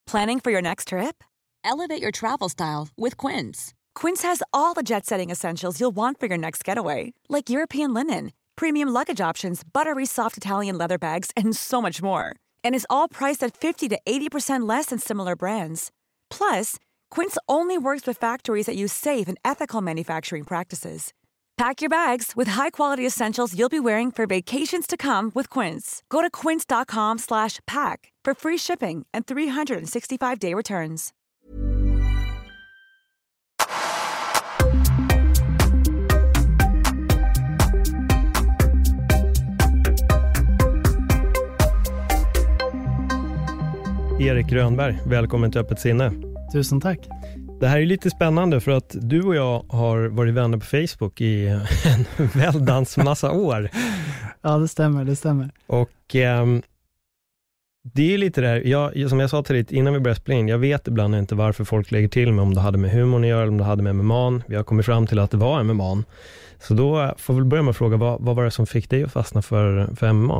Planning for your next trip? Elevate your travel style with Quince. Quince has all the jet-setting essentials you'll want for your next getaway, like European linen, premium luggage options, buttery soft Italian leather bags, and so much more. And is all priced at 50 to 80% less than similar brands. Plus, Quince only works with factories that use safe and ethical manufacturing practices. Pack your bags with high-quality essentials you'll be wearing for vacations to come with Quince. Go to quince.com/pack for free shipping and 365-day returns. Erik Rönnberg, välkommen till Öppet sinne. Tusen tack. Det här är lite spännande för att du och jag har varit vänner på Facebook i en väldans massa år. Ja, det stämmer. Och det är lite där, som jag sa till dig innan vi började spela in, jag vet ibland inte varför folk lägger till mig, om det hade med humorn att göra eller om det hade med MMA. Vi har kommit fram till att det var MMA. Så då får vi börja med att fråga, vad var det som fick dig att fastna för MMA?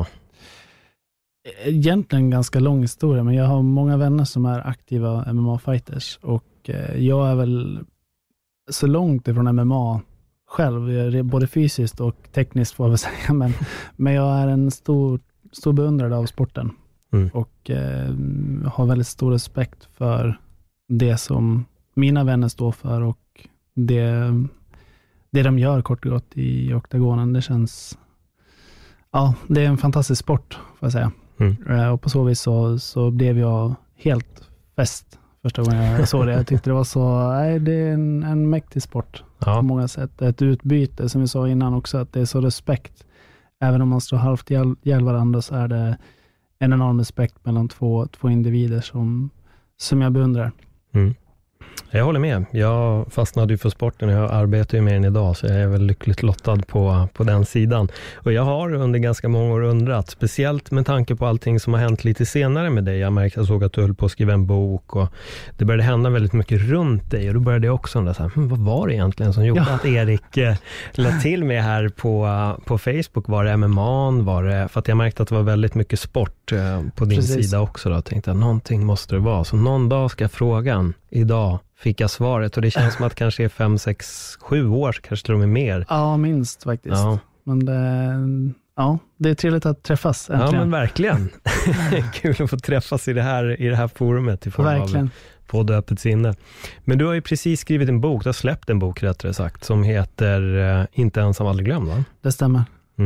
Egentligen ganska lång historia, men jag har många vänner som är aktiva MMA-fighters och jag är väl så långt ifrån MMA själv, både fysiskt och tekniskt får jag väl säga, men jag är en stor beundrare av sporten och har väldigt stor respekt för det som mina vänner står för och det de gör kort och gott i oktagonen. Det känns, ja, det är en fantastisk sport får jag säga. Och på så vis så blev jag helt fäst första gången jag såg det. Jag tyckte det var så, det är en mäktig sport på många sätt. Ett utbyte, som vi sa innan också, att det är så respekt. Även om man står halvt ihjäl varandra så är det en enorm respekt mellan två individer som jag beundrar. Jag håller med. Jag fastnade ju för sporten och jag arbetar ju med den idag, så jag är väl lyckligt lottad på den sidan. Och jag har under ganska många år undrat, speciellt med tanke på allting som har hänt lite senare med dig. Jag såg att du höll på att skriva en bok och det började hända väldigt mycket runt dig och då började jag också undra så här, vad var det egentligen som gjorde att Erik lade till mig här på Facebook? Var det MMA? För att jag märkte att det var väldigt mycket sport på din sida också då. Jag tänkte att någonting måste det vara. Så någon dag ska jag fråga. Idag fick jag svaret och det känns som att kanske är 5, 6, 7 år, kanske till och med mer. Ja, minst faktiskt. Ja. Men det är trevligt att träffas äntligen. Ja, men verkligen. Kul att få träffas i det här forumet i form av podd Öppet sinne. Men du har ju precis skrivit en bok, du har släppt en bok rättare sagt, som heter Inte ensam aldrig glömd, va? Det stämmer.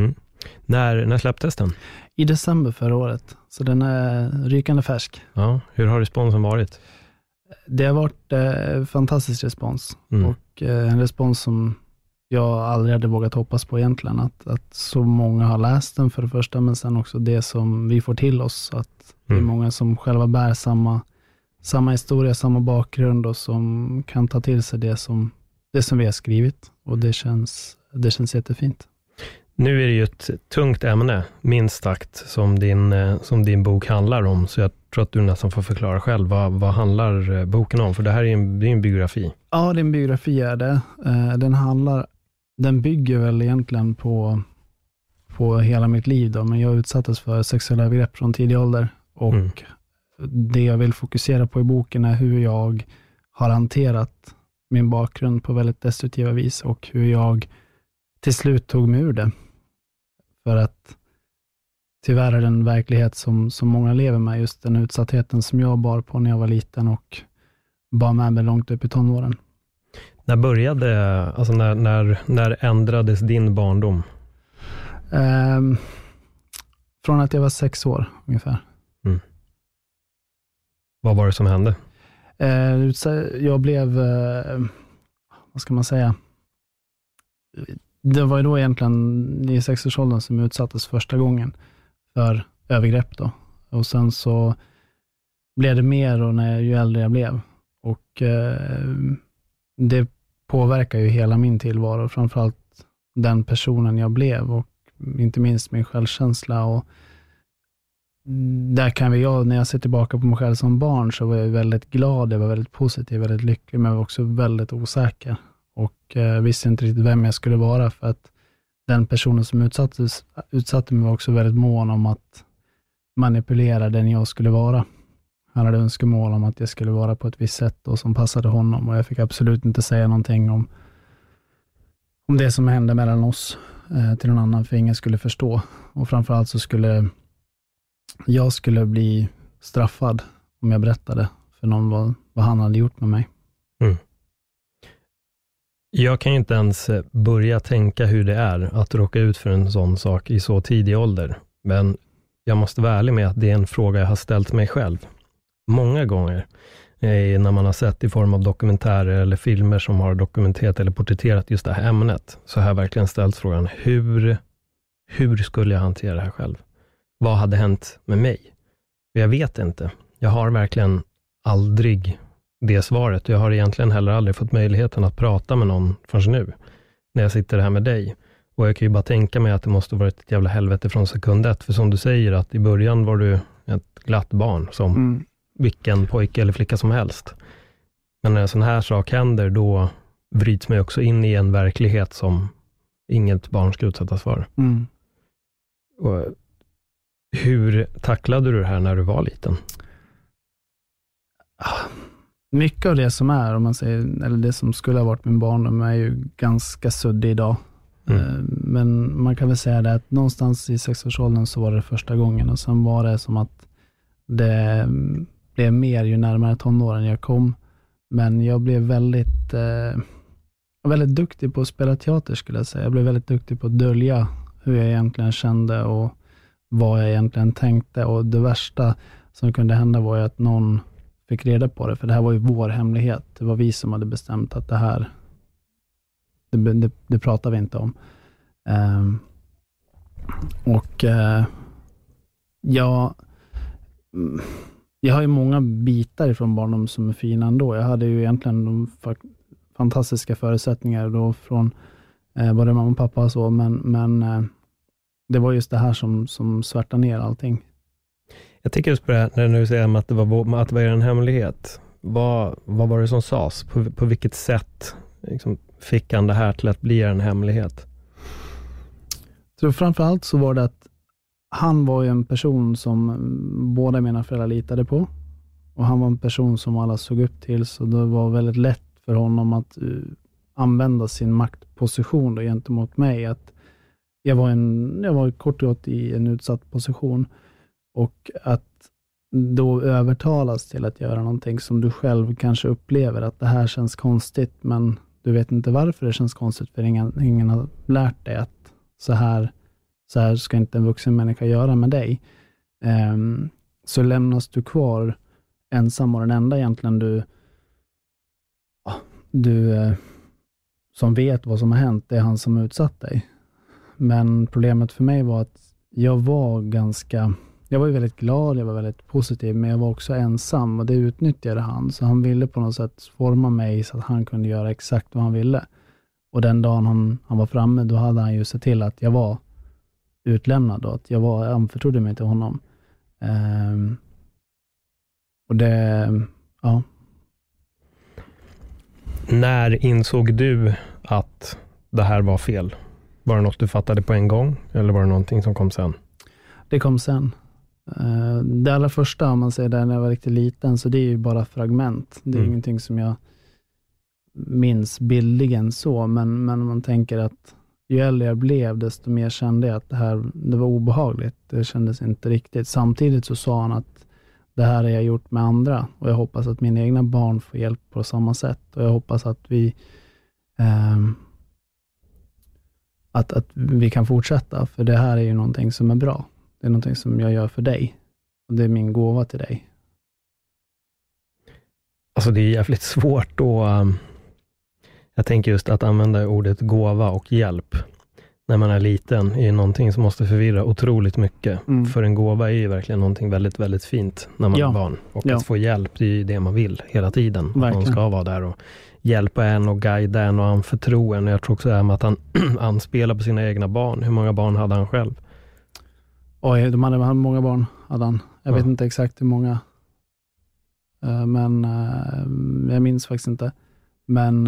När släpptes den? I december förra året, så den är rykande färsk. Ja, hur har responsen varit? Det har varit fantastisk respons och en respons som jag aldrig hade vågat hoppas på egentligen, att så många har läst den för det första, men sen också det som vi får till oss, att det är många som själva bär samma historia, samma bakgrund och som kan ta till sig det som vi har skrivit, och det känns jättefint. Nu är det ju ett tungt ämne, minst sagt, som din bok handlar om. Så jag tror att du nästan får förklara själv. Vad handlar boken om? För det här är en biografi. Ja, det är en biografi är det. Den bygger väl egentligen på hela mitt liv då. Men jag utsattes för sexuella övergrepp från tidig ålder. Och det jag vill fokusera på i boken är hur jag har hanterat min bakgrund på väldigt destruktiva vis. Och hur jag till slut tog mig ur det. För att tyvärr är det en verklighet som många lever med, just den utsattheten som jag bar på när jag var liten och bar med mig långt upp i tonåren. När började, alltså när ändrades din barndom? Från att jag var 6 år ungefär. Vad var det som hände? Jag blev, vad ska man säga? Det var ju då egentligen i 6-årsåldern som jag utsattes första gången för övergrepp då. Och sen så blev det mer och ju äldre jag blev. Och det påverkar ju hela min tillvaro. Framförallt den personen jag blev och inte minst min självkänsla. Och där kan jag, när jag ser tillbaka på mig själv som barn, så var jag väldigt glad, jag var väldigt positiv, väldigt lycklig, men jag var också väldigt osäker. Och visste inte riktigt vem jag skulle vara, för att den personen som utsatte mig var också väldigt mån om att manipulera den jag skulle vara. Han hade önskemål om att jag skulle vara på ett visst sätt och som passade honom, och jag fick absolut inte säga någonting om det som hände mellan oss till någon annan, för ingen skulle förstå. Och framförallt så skulle jag bli straffad om jag berättade för någon vad han hade gjort med mig. Mm. Jag kan ju inte ens börja tänka hur det är att råka ut för en sån sak i så tidig ålder. Men jag måste vara ärlig med att det är en fråga jag har ställt mig själv. Många gånger när man har sett i form av dokumentärer eller filmer som har dokumenterat eller porträtterat just det här ämnet, så har jag verkligen ställt frågan, hur skulle jag hantera det här själv? Vad hade hänt med mig? Jag vet inte. Jag har verkligen aldrig det svaret. Jag har egentligen heller aldrig fått möjligheten att prata med någon förrän nu, när jag sitter här med dig. Och jag kan ju bara tänka mig att det måste varit ett jävla helvete från sekund 1. För som du säger, att i början var du ett glatt barn som vilken pojke eller flicka som helst. Men när en sån här sak händer, då vrids man också in i en verklighet som inget barn ska utsättas för. Mm. Och hur tacklade du det här när du var liten? Mycket av det som är, om man säger, eller det som skulle ha varit min barndom, är ju ganska suddig idag. Men man kan väl säga det att någonstans i 6-årsåldern så var det första gången, och sen var det som att det blev mer ju närmare tonåren jag kom. Men jag blev väldigt duktig på att spela teater, skulle jag säga. Jag blev väldigt duktig på att dölja hur jag egentligen kände och vad jag egentligen tänkte. Och det värsta som kunde hända var ju att någon fick reda på det, för det här var ju vår hemlighet. Det var vi som hade bestämt att det här det pratar vi inte om. Jag har ju många bitar ifrån barndom som är fina ändå. Jag hade ju egentligen de fantastiska förutsättningar då från både mamma och pappa och så, men det var just det här som svärtar ner allting. Jag tycker just på det här, när du säger att det var en hemlighet. Vad var det som sades? På vilket sätt liksom fick han det här till att bli en hemlighet? Så framförallt så var det att han var ju en person som båda mina föräldrar litade på. Och han var en person som alla såg upp till, så det var väldigt lätt för honom att använda sin maktposition då gentemot mig. Att jag var kort och gott i en utsatt position, och att då övertalas till att göra någonting som du själv kanske upplever att det här känns konstigt, men du vet inte varför det känns konstigt, för ingen har lärt dig att så här ska inte en vuxen människa göra med dig. Så lämnas du kvar ensam, och den enda egentligen du som vet vad som har hänt, det är han som utsatt dig. Men problemet för mig var att jag var ju väldigt glad, jag var väldigt positiv, men jag var också ensam, och det utnyttjade han. Så han ville på något sätt forma mig så att han kunde göra exakt vad han ville. Och den dagen han var framme, då hade han ju sett till att jag var utlämnad och att jag anförtrodde mig till honom. Och det, ja. När insåg du att det här var fel? Var det något du fattade på en gång, eller var det någonting som kom sen? Det kom sen. Det allra första, om man säger det, när jag var riktigt liten, så det är ju bara fragment. Det är ingenting som jag minns bildligen så, men man tänker att ju äldre jag blev, desto mer kände jag att det var obehagligt. Det kändes inte riktigt. Samtidigt så sa han att det här har jag gjort med andra, och jag hoppas att mina egna barn får hjälp på samma sätt, och jag hoppas att vi att vi kan fortsätta, för det här är ju någonting som är bra. Det är någonting som jag gör för dig, och det är min gåva till dig. Alltså det är jävligt svårt då. Jag tänker just att använda ordet gåva och hjälp när man är liten är någonting som måste förvirra otroligt mycket. För en gåva är ju verkligen någonting väldigt, väldigt fint när man är barn. Och att få hjälp, det är ju det man vill hela tiden. Verkligen. Man ska vara där och hjälpa en och guida en och anförtro en. Jag tror också att han anspelar på sina egna barn. Hur många barn hade han själv? Oj, de hade många barn, hade han. Jag vet inte exakt hur många. Men jag minns faktiskt inte. Men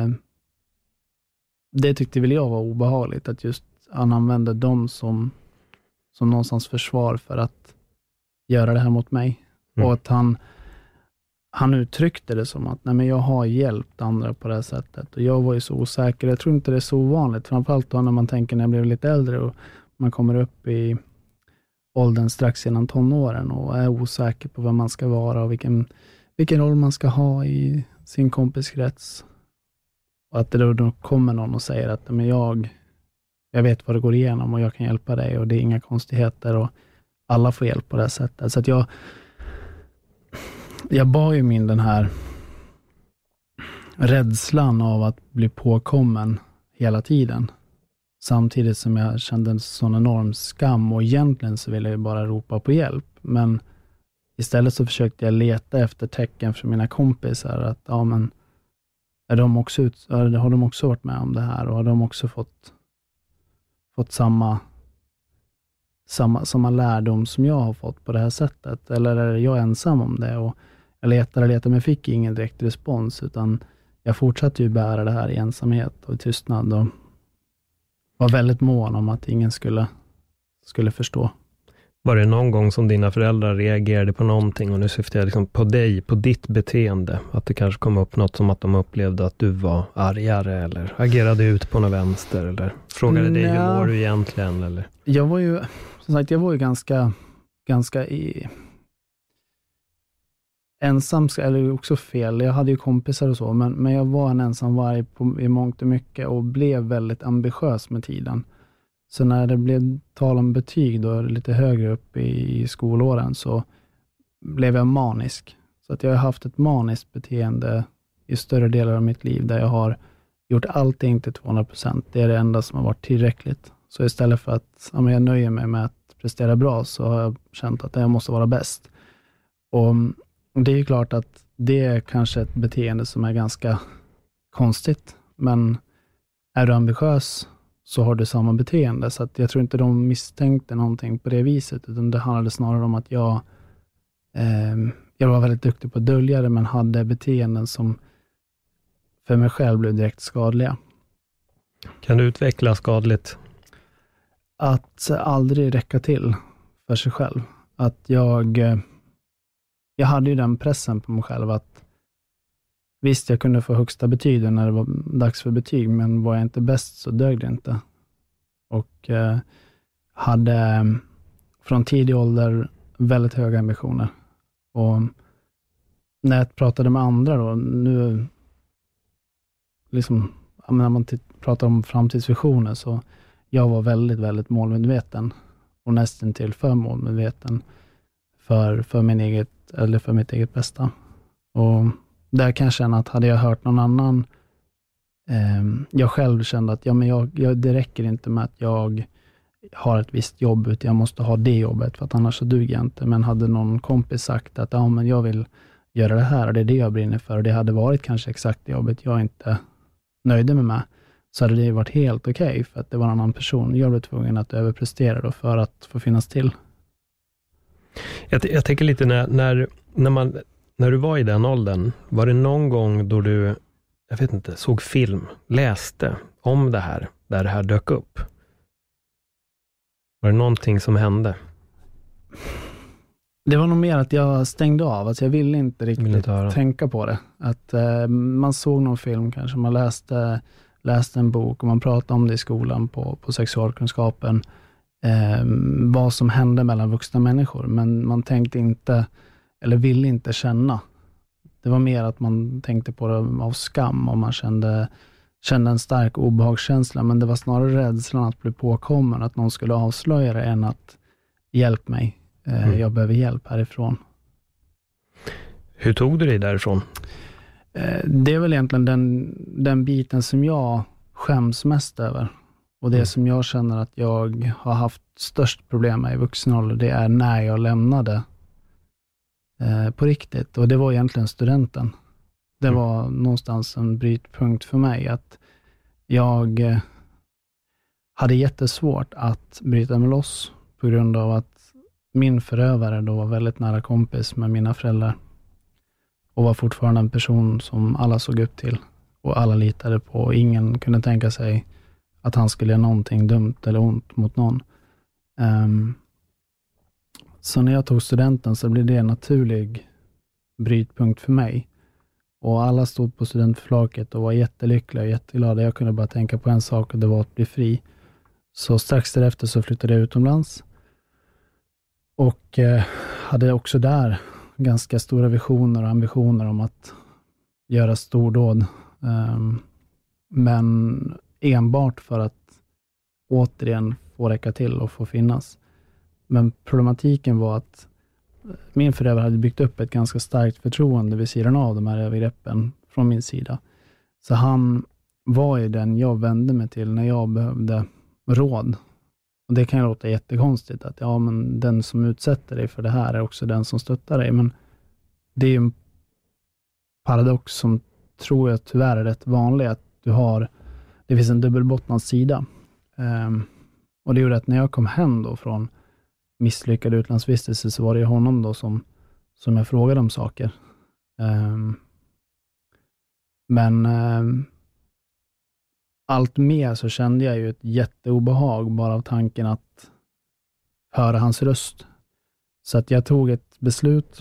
det tyckte väl jag var obehagligt, att just han använde dem som någonstans försvar för att göra det här mot mig. Och att han uttryckte det som att nej, men jag har hjälpt andra på det här sättet. Och jag var ju så osäker. Jag tror inte det är så ovanligt. Framförallt då när man tänker när jag blev lite äldre och man kommer upp i åldern strax innan tonåren och är osäker på vem man ska vara och vilken roll man ska ha i sin kompiskrets. Och att det då kommer någon och säger att men jag vet vad det går igenom och jag kan hjälpa dig och det är inga konstigheter och alla får hjälp på det här sättet. Så att jag bar ju min den här rädslan av att bli påkommen hela tiden. Samtidigt som jag kände en sån enorm skam och egentligen så ville jag bara ropa på hjälp. Men istället så försökte jag leta efter tecken från mina kompisar att ja men har de också varit med om det här och har de också fått samma lärdom som jag har fått på det här sättet? Eller är jag ensam om det? Och jag letade men fick ingen direkt respons utan jag fortsatte ju bära det här i ensamhet och i tystnad och var väldigt mån om att ingen skulle förstå. Var det någon gång som dina föräldrar reagerade på någonting och nu syftar jag liksom på dig, på ditt beteende? Att det kanske kom upp något som att de upplevde att du var argare eller agerade ut på något vänster eller frågade dig hur mår du egentligen? Eller? Jag var ju, som sagt, ganska ensam, eller också fel. Jag hade ju kompisar och så, men jag var en ensam varg i mångt och mycket och blev väldigt ambitiös med tiden. Så när det blev tal om betyg då, lite högre upp i skolåren så blev jag manisk. Så att jag har haft ett maniskt beteende i större delar av mitt liv där jag har gjort allting till 200%. Det är det enda som har varit tillräckligt. Så istället för att jag nöjer mig med att prestera bra så har jag känt att jag måste vara bäst. Och det är ju klart att det är kanske ett beteende som är ganska konstigt. Men är du ambitiös så har du samma beteende. Så att jag tror inte de misstänkte någonting på det viset. Utan det handlade snarare om att jag var väldigt duktig på att dölja det men hade beteenden som för mig själv blev direkt skadliga. Kan du utveckla skadligt? Att aldrig räcka till för sig själv. Att jag hade ju den pressen på mig själv att visst, jag kunde få högsta betyg när det var dags för betyg, men var jag inte bäst så dög det inte. Och hade från tidig ålder väldigt höga ambitioner. Och när jag pratade med andra då, nu liksom, när man pratar om framtidsvisioner så jag var väldigt, väldigt målmedveten och nästan till för målmedveten för mitt eget bästa. Och där kan jag känna att hade jag hört någon annan, jag själv kände att det räcker inte med att jag har ett visst jobb, utan jag måste ha det jobbet för att annars så duger jag inte. Men hade någon kompis sagt att men jag vill göra det här och det är det jag brinner för och det hade varit kanske exakt det jobbet jag inte nöjde mig med, så hade det varit helt okej för att det var en annan person. Jag blev tvungen att överprestera då för att få finnas till. Jag tänker lite när du var i den åldern, var det någon gång då du, jag vet inte, såg film, läste om det här, där det här dök upp? Var det någonting som hände? Det var nog mer att jag stängde av, alltså jag ville inte riktigt tänka på det. Att man såg någon film kanske, man läste en bok och man pratade om det i skolan på sexualkunskapen. Vad som hände mellan vuxna människor, men man tänkte inte eller ville inte känna. Det var mer att man tänkte på det av skam och man kände en stark obehagskänsla, men det var snarare rädslan att bli påkommen, att någon skulle avslöja det än att hjälp mig, jag behöver hjälp härifrån. Hur tog du dig därifrån? Det är väl egentligen den biten som jag skäms mest över. Och det som jag känner att jag har haft störst problem med i vuxen ålder, det är när jag lämnade på riktigt. Och det var egentligen studenten. Det var någonstans en brytpunkt för mig. Att jag hade jättesvårt att bryta mig loss på grund av att min förövare då var väldigt nära kompis med mina föräldrar. Och var fortfarande en person som alla såg upp till. Och alla litade på. Och ingen kunde tänka sig att han skulle göra någonting dumt eller ont mot någon. Så när jag tog studenten så blev det en naturlig brytpunkt för mig. Och alla stod på studentflaket och var jättelyckliga och jätteglada. Jag kunde bara tänka på en sak, och det var att bli fri. Så strax därefter så flyttade jag utomlands. Och hade också där ganska stora visioner och ambitioner om att göra stordåd. Men enbart för att återigen få räcka till och få finnas. Men problematiken var att min förövare hade byggt upp ett ganska starkt förtroende vid sidan av de här övergreppen från min sida. Så han var ju den jag vände mig till när jag behövde råd. Och det kan ju låta jättekonstigt att men den som utsätter dig för det här är också den som stöttar dig. Men det är ju en paradox som tror jag tyvärr är rätt vanlig, att det finns en dubbelbottnad sida. Och det gjorde att när jag kom hem då från misslyckad utlandsvistelse, så var det honom då som jag frågade om saker. Men allt mer så kände jag ju ett jätteobehag bara av tanken att höra hans röst. Så att jag tog ett beslut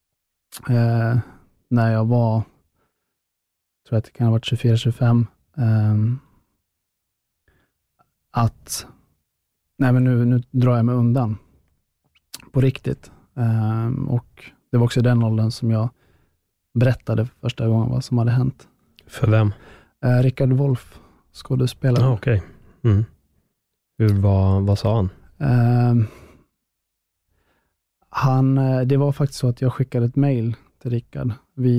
när jag var, tror att det kan ha varit 24-25, att nej, men nu drar jag mig undan på riktigt. Och det var också den åldern som jag berättade för första gången vad som hade hänt. För vem? Rickard Wolff, skådespelare. Okej. Mm. Vad sa han? Det var faktiskt så att jag skickade ett mejl till Rickard.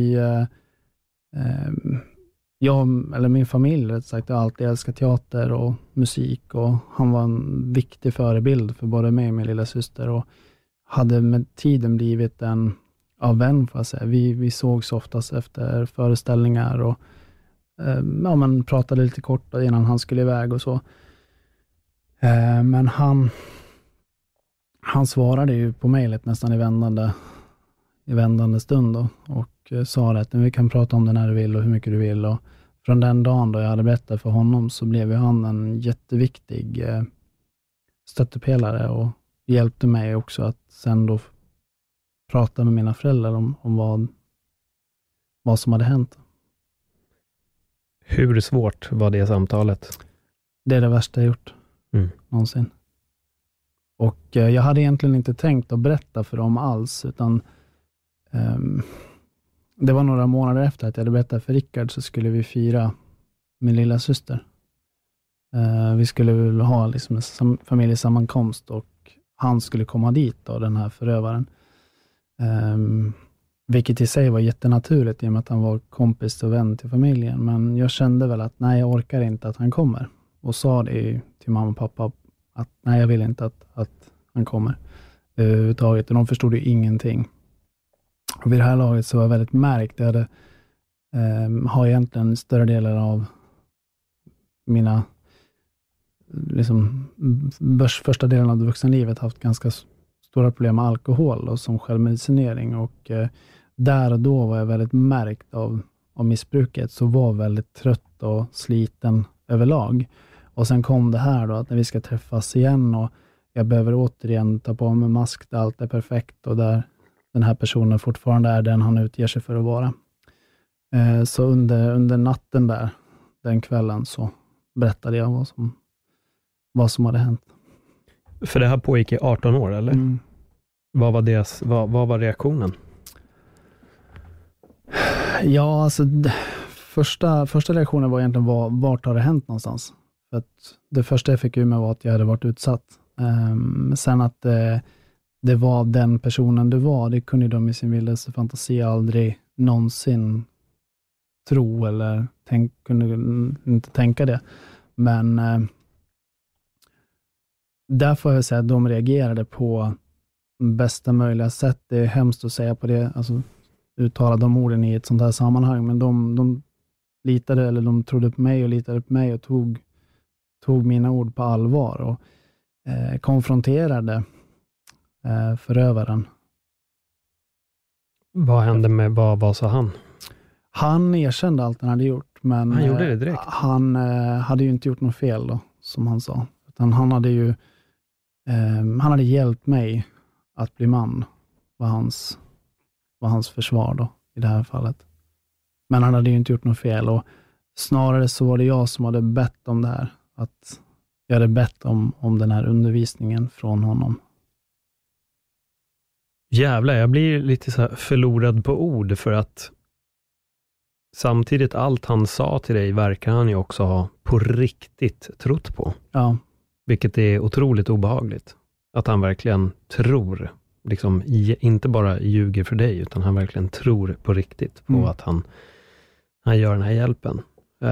Min familj rätt sagt, har alltid älskat teater och musik, och han var en viktig förebild för både mig och min lilla syster, och hade med tiden blivit en vän, får jag säga. Vi sågs oftast efter föreställningar och man pratade lite kort innan han skulle iväg och så. Men han svarade ju på mejlet nästan i vändande stund då, och sa att vi kan prata om det när du vill och hur mycket du vill. Och från den dagen då jag hade berättat för honom, så blev ju han en jätteviktig stöttepelare och hjälpte mig också att sen då prata med mina föräldrar om vad som hade hänt. Hur svårt var det samtalet? Det är det värsta jag gjort någonsin. Och jag hade egentligen inte tänkt att berätta för dem alls, utan det var några månader efter att jag hade berättat för Rickard, så skulle vi fira min lilla syster. Vi skulle ha liksom en familjesammankomst, och han skulle komma dit då, den här förövaren. Vilket i sig var jättenaturligt i och med att han var kompis och vän till familjen. Men jag kände väl att nej, jag orkar inte att han kommer. Och sa det till mamma och pappa att nej, jag vill inte att han kommer överhuvudtaget. Och de förstod ju ingenting. Och vid det här laget så var jag väldigt märkt. Jag har egentligen större delar av mina första delen av det vuxna livet haft ganska stora problem med alkohol och som självmedicinering, och där och då var jag väldigt märkt av missbruket, så var väldigt trött och sliten överlag. Och sen kom det här då, att när vi ska träffas igen och jag behöver återigen ta på mig mask där allt är perfekt och där den här personen fortfarande är den han utger sig för att vara. Så under natten där, den kvällen, så berättade jag vad som hade hänt. För det här pågick i 18 år, eller? Mm. Vad var reaktionen? Ja, alltså första reaktionen var egentligen vart har det hänt någonstans? För att det första jag fick ur mig var att jag hade varit utsatt. Sen att det var den personen det kunde de i sin vildaste fantasi aldrig någonsin tro eller kunde inte tänka det. Men där får jag säga att de reagerade på bästa möjliga sätt. Det är hemskt att säga på det, alltså uttala de orden i ett sånt här sammanhang, men de litade, eller de trodde på mig och litade på mig och tog mina ord på allvar och konfronterade förövaren. Vad hände med, vad sa han? Han erkände allt han hade gjort, men han gjorde det direkt. Han hade ju inte gjort något fel då, som han sa. Utan han hade hjälpt mig att bli man, var hans var hans försvar då, i det här fallet. Men han hade ju inte gjort något fel, och snarare så var det jag som hade bett om det här. Att jag hade bett om den här undervisningen från honom. Jävlar, jag blir lite så här förlorad på ord, för att samtidigt allt han sa till dig verkar han ju också ha på riktigt trott på. Ja. Vilket är otroligt obehagligt. Att han verkligen tror, liksom inte bara ljuger för dig, utan han verkligen tror på riktigt på att han gör den här hjälpen.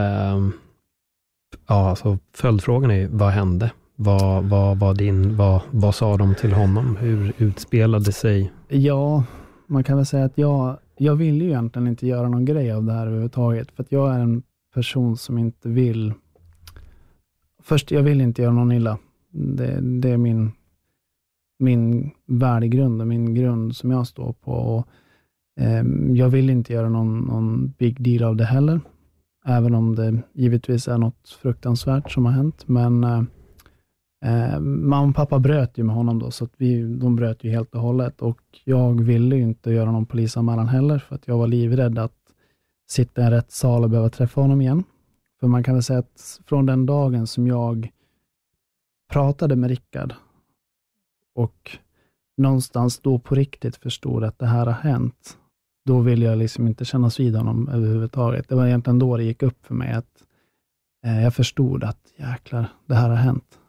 Ja, alltså följdfrågan är, vad hände? Vad sa de till honom? Hur utspelade sig? Ja, man kan väl säga att jag vill ju egentligen inte göra någon grej av det här överhuvudtaget. För att jag är en person som inte vill... Först, jag vill inte göra någon illa. Det är min värdegrund och min grund som jag står på. Och, jag vill inte göra någon big deal av det heller. Även om det givetvis är något fruktansvärt som har hänt. Men mamma och pappa bröt ju med honom då. Så att de bröt ju helt och hållet. Och jag ville ju inte göra någon polisanmälan heller. För att jag var livrädd att sitta i en rättssal och behöva träffa honom igen. För man kan väl säga att från den dagen som jag pratade med Rickard och någonstans då på riktigt förstod att det här har hänt, då vill jag liksom inte kännas vid honom överhuvudtaget. Det var egentligen då det gick upp för mig att jag förstod att jäklar, det här har hänt.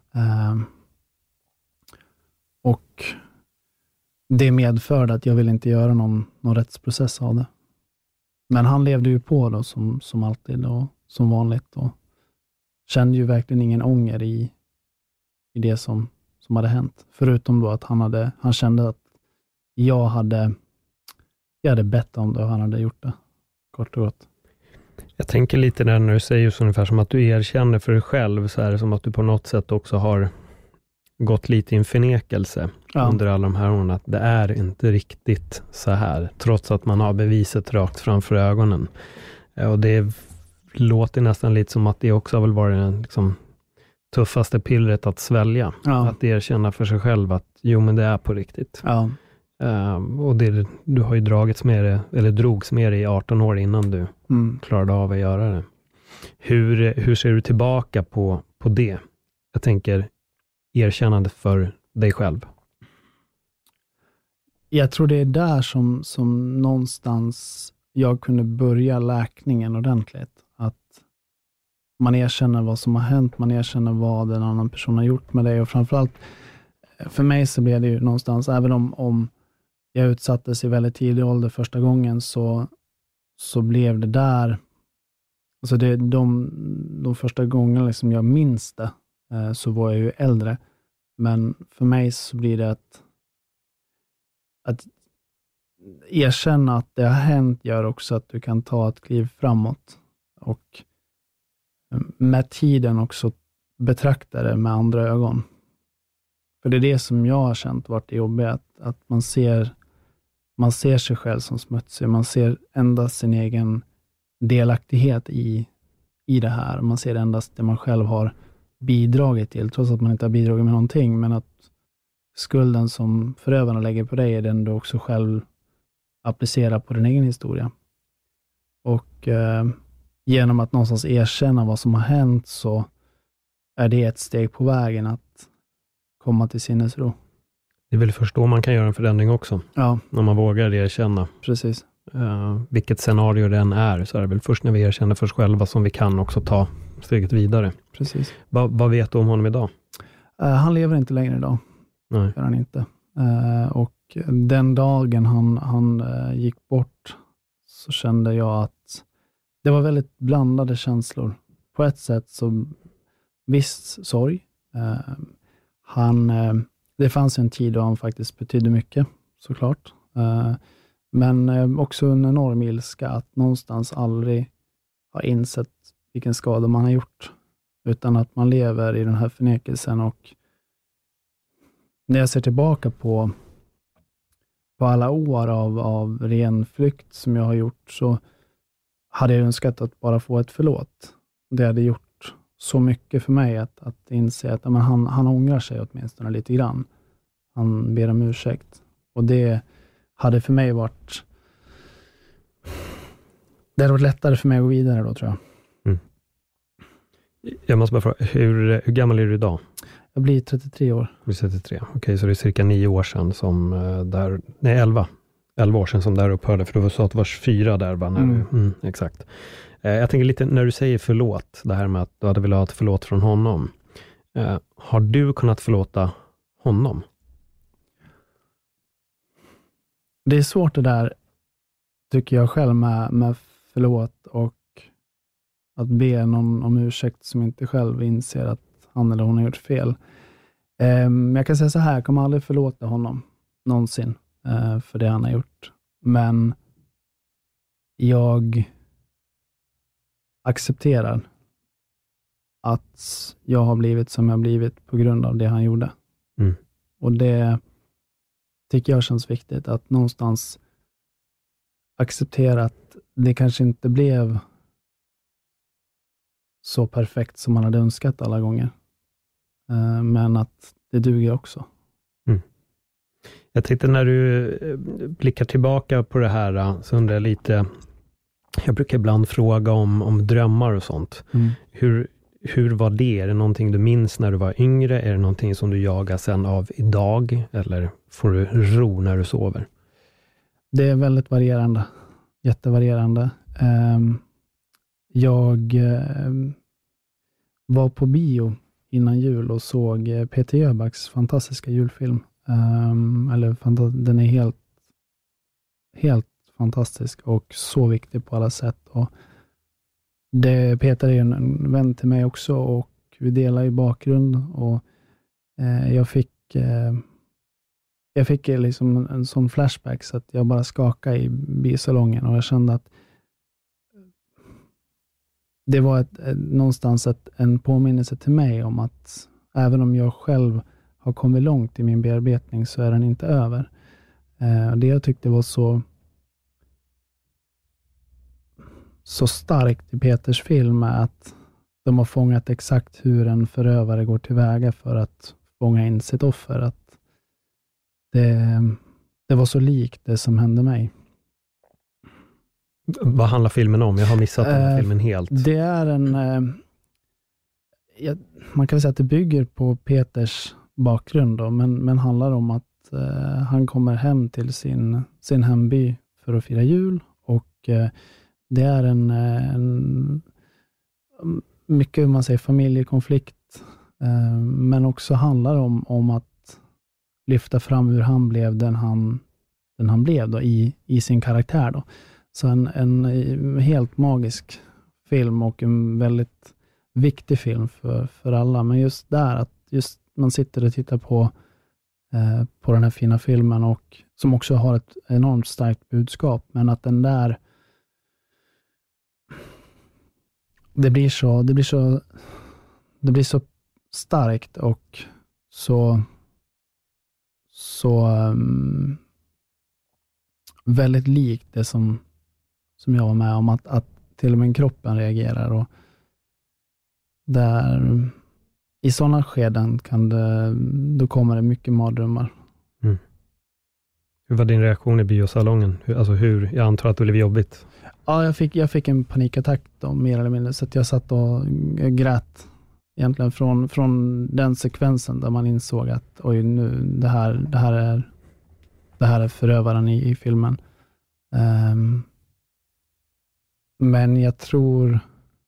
Och det medförde att jag vill inte göra någon rättsprocess av det. Men han levde ju på då som alltid och som vanligt, och kände ju verkligen ingen ånger i det som hade hänt. Förutom då att han kände att jag hade bett om det och han hade gjort det. Kort och gott. Jag tänker lite där när du säger just ungefär som att du erkänner för dig själv, så är det som att du på något sätt också har gått lite i en förnekelse under alla de här åren, att det är inte riktigt så här, trots att man har beviset rakt framför ögonen. Och det låter nästan lite som att det också har väl varit den liksom tuffaste pillret att svälja. Ja. Att erkänna för sig själv att jo, men det är på riktigt. Ja. Och du har ju drogs med det i 18 år innan du klarade av att göra det. Hur ser du tillbaka på det? Jag tänker erkännande för dig själv. Jag tror det är där som någonstans jag kunde börja läkningen ordentligt. Att man erkänner vad som har hänt, man erkänner vad en annan person har gjort med dig, och framförallt för mig så blev det ju någonstans, även om jag utsattes i väldigt tidig ålder första gången, så blev det där, alltså det de första gångerna liksom jag minns det, så var jag ju äldre, men för mig så blir det att erkänna att det har hänt gör också att du kan ta ett kliv framåt, och med tiden också betrakta det med andra ögon. För det är det som jag har känt varit jobbigt, att man ser sig själv som smutsig, man ser endast sin egen delaktighet i det här, man ser endast det man själv har bidragit till, trots att man inte har bidragit med någonting, men att skulden som förövarna lägger på dig är den du också själv applicerar på din egen historia. Och genom att någonstans erkänna vad som har hänt, så är det ett steg på vägen att komma till sinnesro. Det är väl först då man kan göra en förändring också. Ja. När man vågar erkänna. Precis. Vilket scenario den är, så är det väl först när vi erkänner för oss själva som vi kan också ta steget vidare. Precis. Vad vet du om honom idag? Han lever inte längre idag. Nej. Gör han inte. Och den dagen han gick bort, så kände jag att det var väldigt blandade känslor. På ett sätt så visst sorg. Det fanns en tid då han faktiskt betydde mycket, såklart. Men också en enorm ilska att någonstans aldrig ha insett vilken skada man har gjort. Utan att man lever i den här förnekelsen. Och när jag ser tillbaka på alla år av ren flykt som jag har gjort, så hade jag önskat att bara få ett förlåt. Det hade gjort så mycket för mig att inse att han ångrar sig åtminstone lite grann. Han ber om ursäkt. Och det hade för mig varit Det har varit lättare för mig att gå vidare då, tror jag. Jag måste bara fråga, hur gammal är du idag? Jag blir 33 år. Du blir 33. Okej, så det är cirka 9 år sedan som 11 år sedan som där upphörde, för du sa att det var 4 där bara när exakt. Jag tänker lite, när du säger förlåt, det här med att du hade velat ha ett förlåt från honom. Har du kunnat förlåta honom? Det är svårt det där, tycker jag själv, med förlåt och att be någon om ursäkt som inte själv inser att han eller hon har gjort fel. Jag kan säga så här, jag kommer aldrig förlåta honom någonsin för det han har gjort. Men jag accepterar att jag har blivit som jag blivit på grund av det han gjorde. Och det tycker jag känns viktigt, att någonstans acceptera att det kanske inte blev så perfekt som man hade önskat alla gånger. Men att det duger också. Jag tänkte, när du blickar tillbaka på det här, så undrar jag lite, jag brukar ibland fråga om drömmar och sånt. Hur var det? Är det någonting du minns när du var yngre? Är det någonting som du jagar sen av idag? Eller får du ro när du sover? Det är väldigt varierande. Jättevarierande. Jag var på bio innan jul och såg Peter Jöbacks fantastiska julfilm. Den är helt fantastisk och så viktig på alla sätt. Och Peter är en vän till mig också, och vi delar ju bakgrund, och jag fick liksom en sån flashback så att jag bara skakade i biosalongen, och jag kände att det var någonstans en påminnelse till mig om att även om jag själv har kommit långt i min bearbetning, så är den inte över. Det jag tyckte var så starkt i Peters film är att de har fångat exakt hur en förövare går tillväga för att fånga in sitt offer. Att det var så likt det som hände mig. Vad handlar filmen om? Jag har missat den filmen helt. Det är man kan säga att det bygger på Peters bakgrund då, men handlar om att han kommer hem till sin hemby för att fira jul, och det är en mycket, man säger, familjekonflikt, men också handlar om att lyfta fram hur han blev den han blev då, i sin karaktär då. Så en helt magisk film, och en väldigt viktig film för alla. Men just där, att just man sitter och tittar på den här fina filmen, och som också har ett enormt starkt budskap, men att den där det blir så starkt och så väldigt likt det som jag var med om, att till och med kroppen reagerar, och där i sådana skeden då kommer det mycket mardrömmar. Hur var din reaktion i biosalongen? Jag antar att det blev jobbigt. Ja, jag fick en panikattack då, mer eller mindre, så att jag satt och grät egentligen från den sekvensen där man insåg att oj, nu det här är förövaren i filmen. Men jag tror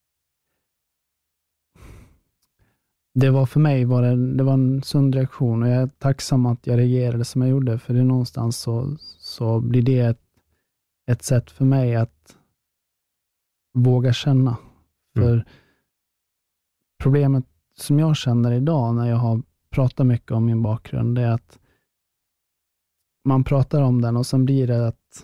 det var, för mig det var en sund reaktion, och jag är tacksam att jag reagerade som jag gjorde, för det är någonstans så blir det ett sätt för mig att våga känna. För problemet som jag känner idag när jag har pratat mycket om min bakgrund, det är att man pratar om den, och sen blir det att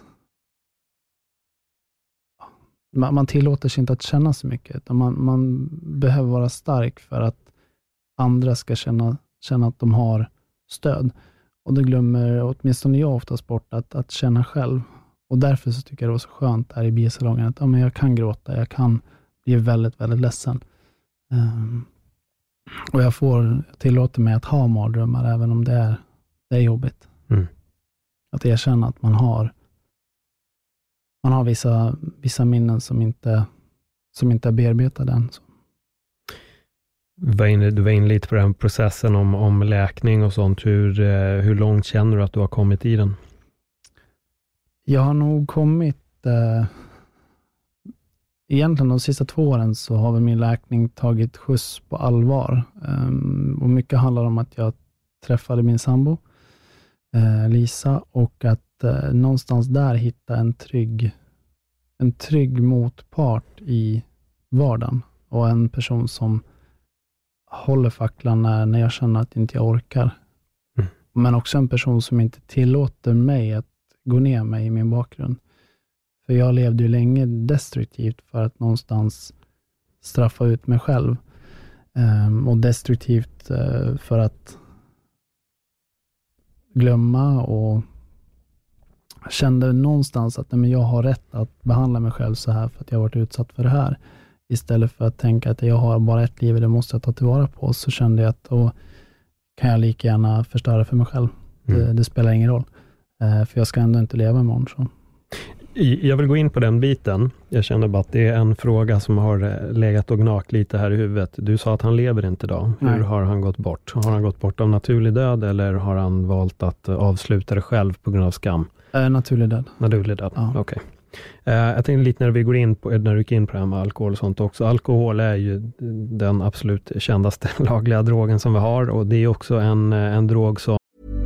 man tillåter sig inte att känna så mycket, utan man behöver vara stark för att andra ska känna att de har stöd. Och då glömmer åtminstone jag oftast bort att känna själv. Och därför så tycker jag det var så skönt här i biosalongen att men jag kan gråta, jag kan bli väldigt, väldigt ledsen. Och jag tillåter mig att ha mardrömmar även om det är jobbigt. Att erkänna att man man har vissa minnen som inte är bearbetade än. Så. Du var inne lite på den processen om läkning och sånt. Hur långt känner du att du har kommit i den? Jag har nog kommit... egentligen de sista 2 åren så har väl min läkning tagit skjuts på allvar. Och mycket handlar om att jag träffade min sambo, Lisa, och att någonstans där hitta en trygg motpart i vardagen. Och en person som håller facklan när jag känner att inte jag orkar. Mm. Men också en person som inte tillåter mig att gå ner mig i min bakgrund. För jag levde ju länge destruktivt för att någonstans straffa ut mig själv. Och destruktivt för att glömma, och kände någonstans att jag har rätt att behandla mig själv så här för att jag har varit utsatt för det här. Istället för att tänka att jag har bara ett liv och det måste jag ta tillvara på, så kände jag att då kan jag lika gärna förstöra för mig själv. Det spelar ingen roll. För jag ska ändå inte leva imorgon. Så. Jag vill gå in på den biten. Jag känner bara att det är en fråga som har legat och gnagt lite här i huvudet. Du sa att han lever inte idag. Hur har han gått bort? Har han gått bort av naturlig död eller har han valt att avsluta det själv på grund av skam? Naturlig död. Naturlig död, ja. Okej. Jag tänkte lite när du gick in på det här med alkohol och sånt också. Alkohol är ju den absolut kändaste lagliga drogen som vi har, och det är också en drog som...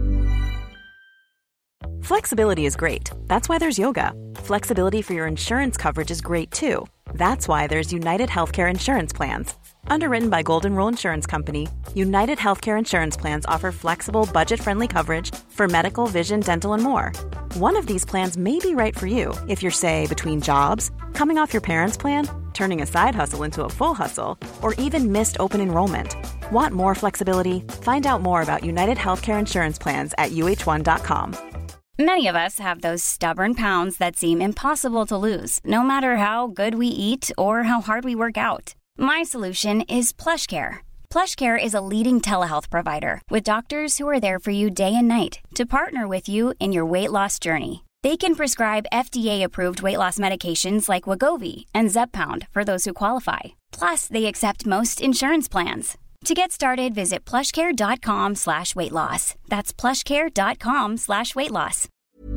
Flexibility is great. That's why there's yoga. Flexibility for your insurance coverage is great too. That's why there's United Healthcare Insurance Plans. Underwritten by Golden Rule Insurance Company, United Healthcare Insurance Plans offer flexible, budget-friendly coverage for medical, vision, dental, and more. One of these plans may be right for you if you're, say, between jobs, coming off your parents' plan, turning a side hustle into a full hustle, or even missed open enrollment. Want more flexibility? Find out more about United Healthcare Insurance Plans at uh1.com. Many of us have those stubborn pounds that seem impossible to lose, no matter how good we eat or how hard we work out. My solution is PlushCare. PlushCare is a leading telehealth provider with doctors who are there for you day and night to partner with you in your weight loss journey. They can prescribe FDA-approved weight loss medications like Wegovy and Zepbound for those who qualify. Plus, they accept most insurance plans. To get started, visit plushcare.com/weightloss. That's plushcare.com/weightloss.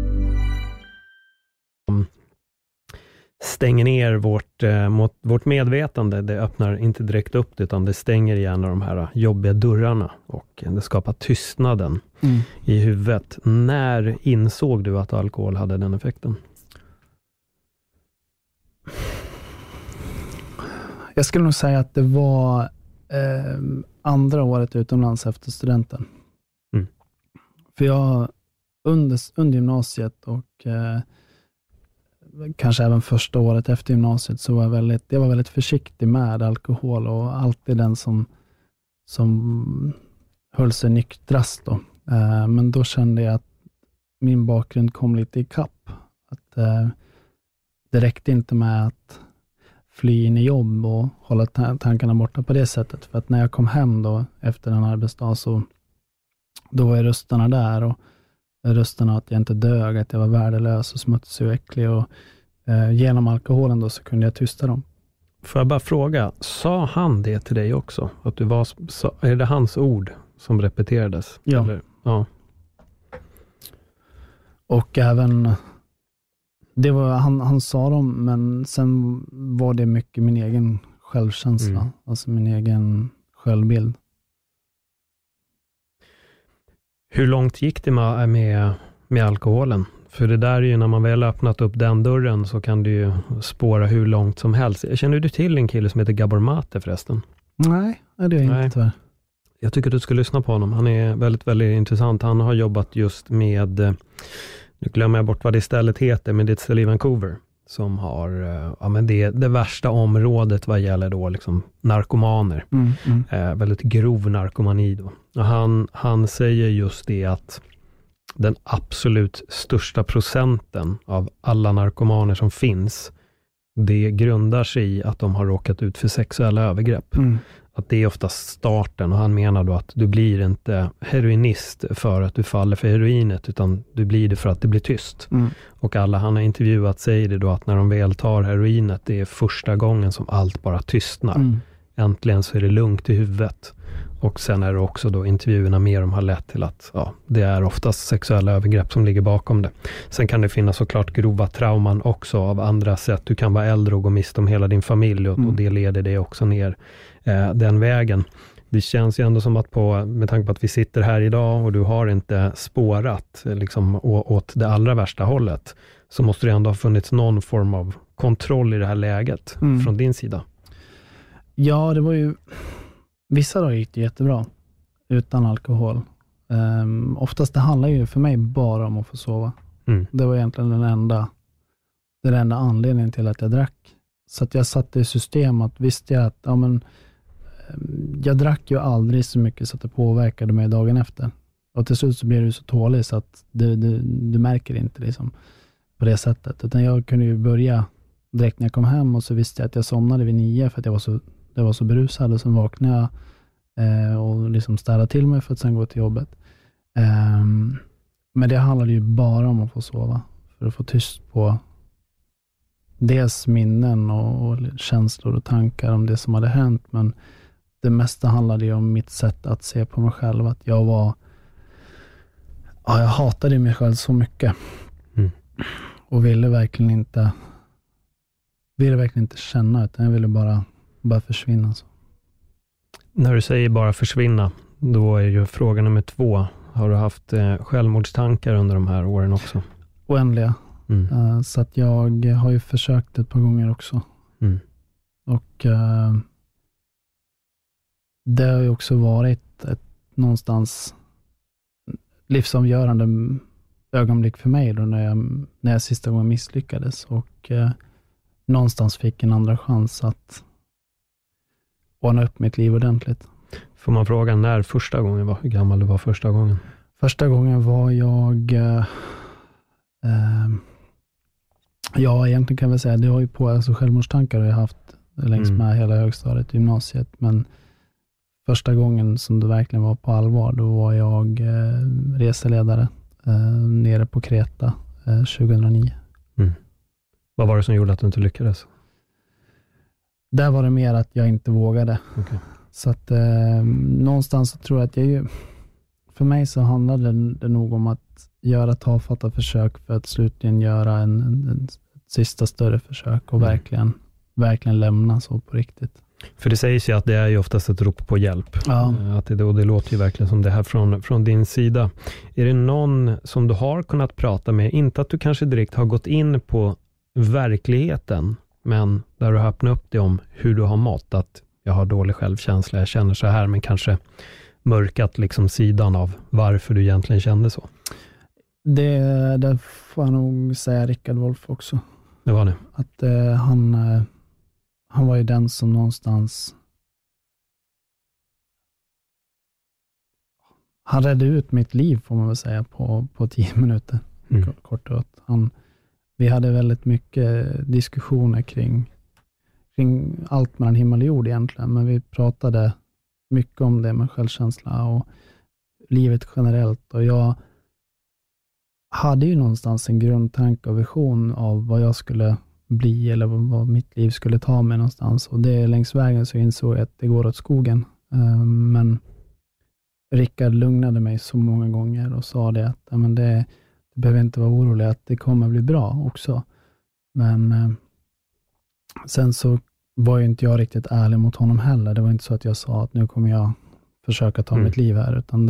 Stänger ner vårt medvetande. Det öppnar inte direkt upp det, utan det stänger igen de här jobbiga dörrarna, och det skapar tystnaden i huvudet. När insåg du att alkohol hade den effekten? Jag skulle nog säga att det var andra året utomlands efter studenten. För jag under gymnasiet och kanske även första året efter gymnasiet så var jag var väldigt försiktig med alkohol, och alltid den som höll sig nyktrast då. Men då kände jag att min bakgrund kom lite i kapp. Att det räckte inte med att fly in i jobb och hålla tankarna borta på det sättet. För att när jag kom hem då efter en arbetsdag, så då var rösterna där, och rösterna att jag inte dög, att jag var värdelös och smutsig och äcklig, och genom alkoholen då så kunde jag tysta dem. Får jag bara fråga, sa han det till dig också? Att du var, är det hans ord som repeterades? Ja. Eller? Ja. Och även det var han sa dem, men sen var det mycket min egen självkänsla, alltså min egen självbild. Hur långt gick det med alkoholen? För det där är ju, när man väl öppnat upp den dörren så kan du ju spåra hur långt som helst. Känner du till en kille som heter Gabor Mate förresten? Nej, det är inte tyvärr. Jag tycker att du ska lyssna på honom. Han är väldigt, väldigt intressant. Han har jobbat just med, nu glömmer jag bort vad det istället heter, men det är ett ställe i Vancouver som har, men det värsta området vad gäller då liksom narkomaner. Väldigt grov narkomani då. Och han säger just det att den absolut största procenten av alla narkomaner som finns, det grundar sig i att de har råkat ut för sexuella övergrepp. att det är oftast starten, och han menar då att du blir inte heroinist för att du faller för heroinet, utan du blir det för att det blir tyst. Och alla han har intervjuat säger det då att när de väl tar heroinet, det är första gången som allt bara tystnar. Äntligen så är det lugnt i huvudet. Och sen är det också då intervjuerna med dem har lett till att det är oftast sexuella övergrepp som ligger bakom det. Sen kan det finnas såklart grova trauman också av andra sätt. Du kan vara äldre och gå miste om hela din familj och det leder dig också ner den vägen. Det känns ju ändå som att med tanke på att vi sitter här idag och du har inte spårat liksom åt det allra värsta hållet, så måste det ändå ha funnits någon form av kontroll i det här läget från din sida. Ja, det var ju vissa dagar gick det jättebra utan alkohol. Oftast det handlar ju för mig bara om att få sova. Det var egentligen den enda anledningen till att jag drack. Så att jag satte i system att visste jag att jag drack ju aldrig så mycket så att det påverkade mig dagen efter. Och till slut så blir du så tålig så att du märker inte liksom på det sättet. Utan jag kunde ju börja direkt när jag kom hem, och så visste jag att jag somnade vid 9 för att jag var så berusad, och sen vaknade jag och liksom städade till mig för att sen gå till jobbet. Men det handlade ju bara om att få sova, för att få tyst på dels minnen och känslor och tankar om det som hade hänt, men det mesta handlade ju om mitt sätt att se på mig själv, att jag hatade mig själv så mycket och ville verkligen inte känna, utan jag ville bara försvinna. Så. När du säger bara försvinna, då är ju fråga nummer 2. Har du haft självmordstankar under de här åren också? Oändliga. Så att jag har ju försökt ett par gånger också. Och det har ju också varit ett någonstans livsavgörande ögonblick för mig då när jag sista gången misslyckades och någonstans fick en andra chans att ordna upp mitt liv ordentligt. Får man fråga när första gången var? Hur gammal du var första gången? Första gången var jag egentligen kan jag säga, det har ju självmordstankar har jag haft längs med hela högstadiet, gymnasiet, men första gången som det verkligen var på allvar, då var jag reseledare nere på Kreta 2009. Vad var det som gjorde att du inte lyckades? Där var det mer att jag inte vågade. Okay. Så att någonstans så tror jag att för mig så handlade det nog om att göra tafatta försök för att slutligen göra en sista större försök och verkligen lämna så på riktigt. För det sägs ju att det är ju oftast ett rop på hjälp. Ja. Att det låter ju verkligen som det här från din sida. Är det någon som du har kunnat prata med? Inte att du kanske direkt har gått in på verkligheten, men där du har öppnat upp det om hur du har mått, att jag har dålig självkänsla, jag känner så här, men kanske mörkat liksom sidan av varför du egentligen kände så. Det får jag nog säga Rickard Wolff också. Det var det. Att han var ju den som någonstans han räddade ut mitt liv, får man väl säga, på 10 minuter. Kort och gott. Vi hade väldigt mycket diskussioner kring allt mellan himmel och jord egentligen, men vi pratade mycket om det med självkänsla och livet generellt, och jag hade ju någonstans en grundtanke och vision av vad jag skulle bli eller vad mitt liv skulle ta mig någonstans, och det längs vägen så insåg jag att det går åt skogen, men Rickard lugnade mig så många gånger och sa det att det behöver inte vara orolig, att det kommer bli bra också. Men sen så var ju inte jag riktigt ärlig mot honom heller. Det var inte så att jag sa att nu kommer jag försöka ta mitt liv här, utan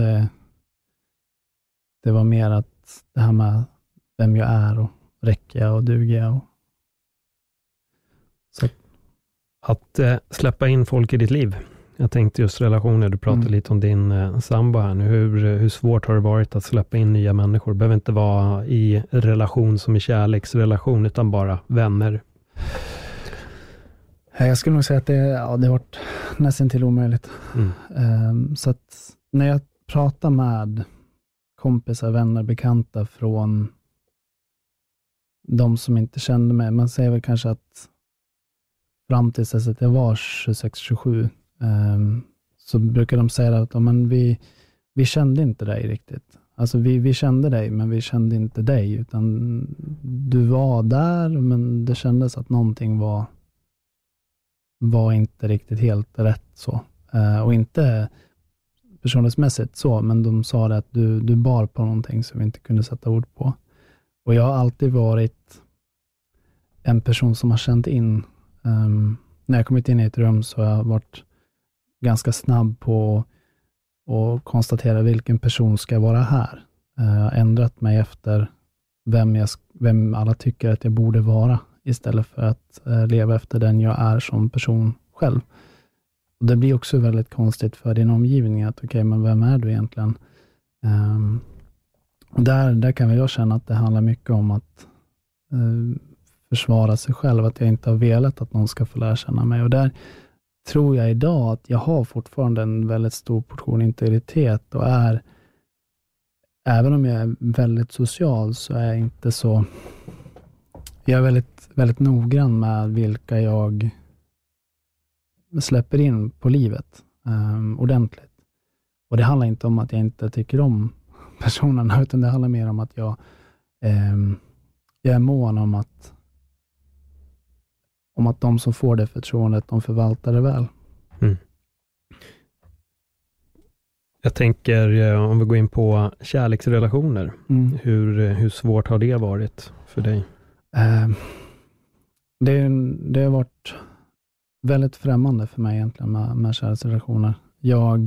det var mer att det här med vem jag är och räcker jag och duger jag. Så. Att släppa in folk i ditt liv. Jag tänkte just relationer, du pratade lite om din sambo här nu. Hur svårt har det varit att släppa in nya människor? Det behöver inte vara i relation som i kärleksrelation, utan bara vänner. Jag skulle nog säga att det har varit nästan till omöjligt. Så att när jag pratar med kompisar, vänner, bekanta från de som inte kände mig, man säger väl kanske att fram tills dess att jag var 26-27 så brukar de säga att men vi kände inte dig riktigt. Alltså vi kände dig, men vi kände inte dig, utan du var där, men det kändes att någonting var inte riktigt helt rätt så. Och inte personlighetsmässigt så, men de sa det att du bar på någonting som vi inte kunde sätta ord på. Och jag har alltid varit en person som har känt in, när jag kommit in i ett rum så har jag varit ganska snabb på att konstatera vilken person ska vara här. Jag har ändrat mig efter vem alla tycker att jag borde vara, istället för att leva efter den jag är som person själv. Och det blir också väldigt konstigt för din omgivning att okej, men vem är du egentligen? Och där kan jag känna att det handlar mycket om att försvara sig själv, att jag inte har velat att någon ska få lära känna mig. Och där tror jag idag att jag har fortfarande en väldigt stor portion integritet och även om jag är väldigt social så är jag inte så, jag är väldigt, väldigt noggrann med vilka jag släpper in på livet ordentligt. Och det handlar inte om att jag inte tycker om personerna, utan det handlar mer om att jag är mån om att de som får det förtroendet, de förvaltar det väl. Mm. Jag tänker, om vi går in på kärleksrelationer, hur svårt har det varit för dig? Det har varit väldigt främmande för mig egentligen med kärleksrelationer. Jag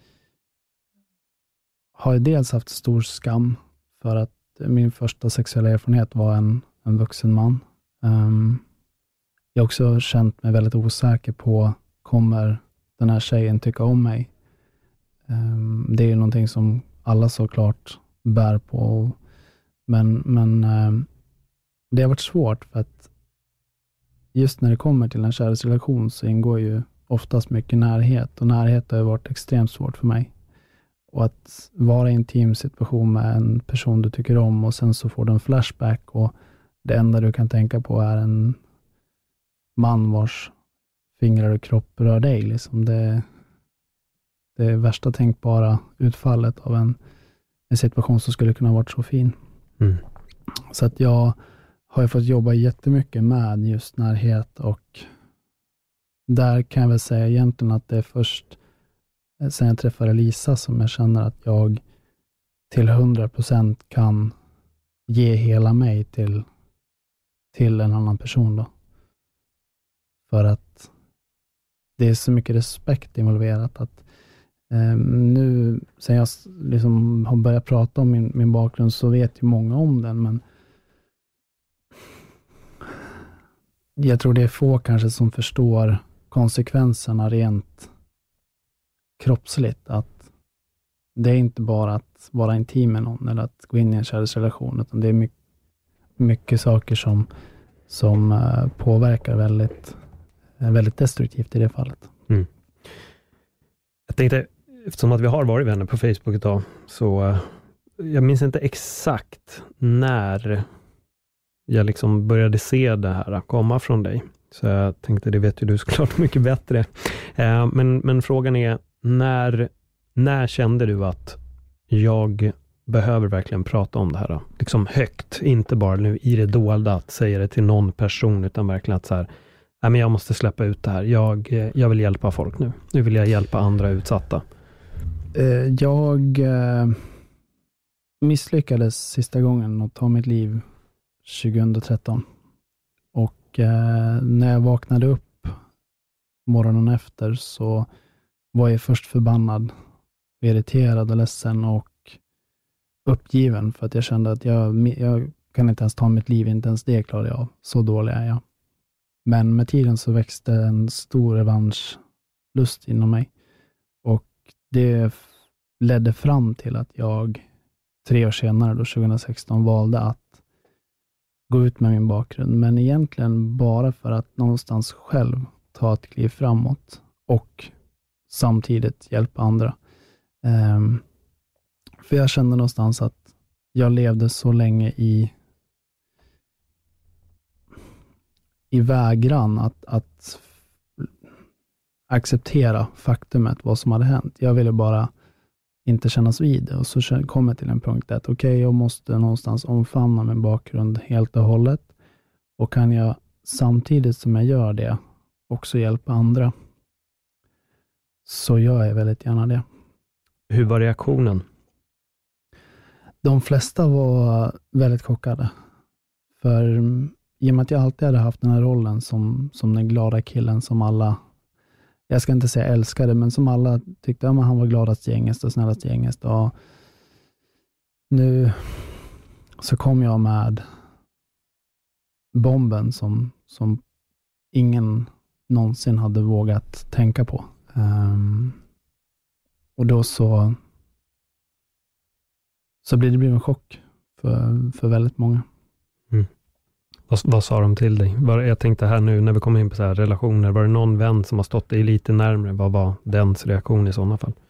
har dels haft stor skam för att min första sexuella erfarenhet var en vuxen man. Jag har också känt mig väldigt osäker på, kommer den här tjejen tycka om mig? Det är ju någonting som alla såklart bär på. Men det har varit svårt för att just när det kommer till en kärleksrelation så ingår ju oftast mycket närhet. Och närhet har ju varit extremt svårt för mig. Och att vara i en intim situation med en person du tycker om och sen så får du en flashback och det enda du kan tänka på är en man vars fingrar och kropp rör dig. Liksom det värsta tänkbara utfallet av en situation som skulle kunna ha varit så fin. Mm. Så att jag har ju fått jobba jättemycket med just närhet, och där kan jag väl säga egentligen att det är först sen jag träffade Lisa som jag känner att jag till 100% kan ge hela mig till en annan person då. För att det är så mycket respekt involverat att nu sen jag liksom har börjat prata om min bakgrund så vet ju många om den, men jag tror det är få kanske som förstår konsekvenserna rent kroppsligt, att det är inte bara att vara intim med någon eller att gå in i en kärleksrelation, utan det är mycket saker som påverkar väldigt, väldigt destruktivt i det fallet. Mm. Jag tänkte, eftersom att vi har varit vänner på Facebook idag, så jag minns inte exakt när jag liksom började se det här komma från dig. Så jag tänkte, det vet ju du såklart mycket bättre. Men frågan är, när kände du att jag behöver verkligen prata om det här då? Liksom högt, inte bara nu i det dolda att säga det till någon person, utan verkligen att så här, nej men jag måste släppa ut det här. Jag vill hjälpa folk nu. Nu vill jag hjälpa andra utsatta. Jag misslyckades sista gången att ta mitt liv 2013. Och när jag vaknade upp morgonen efter så var jag först förbannad, irriterad och ledsen och uppgiven för att jag kände att jag kan inte ens ta mitt liv, inte ens det klarade jag av. Så dålig är jag. Men med tiden så växte en stor revanschlust inom mig. Och det ledde fram till att jag 3 år senare, då 2016, valde att gå ut med min bakgrund. Men egentligen bara för att någonstans själv ta ett kliv framåt och samtidigt hjälpa andra. För jag kände någonstans att jag levde så länge i vägran att acceptera faktumet, vad som hade hänt. Jag ville bara inte kännas vid det. Och så kom jag till en punkt att okej, jag måste någonstans omfamna min bakgrund helt och hållet. Och kan jag samtidigt som jag gör det också hjälpa andra, så gör jag väldigt gärna det. Hur var reaktionen? De flesta var väldigt chockade. För i och med att jag alltid hade haft den här rollen som den glada killen som alla, jag ska inte säga älskade, men som alla tyckte att han var gladast gängest och snällast gängest. Och nu så kom jag med bomben som ingen någonsin hade vågat tänka på. Och då så blir det en chock för väldigt många. Mm. Vad sa de till dig? Jag tänkte här nu när vi kommer in på så här relationer, var det någon vän som har stått dig lite närmare? Vad var dens reaktion i sådana fall?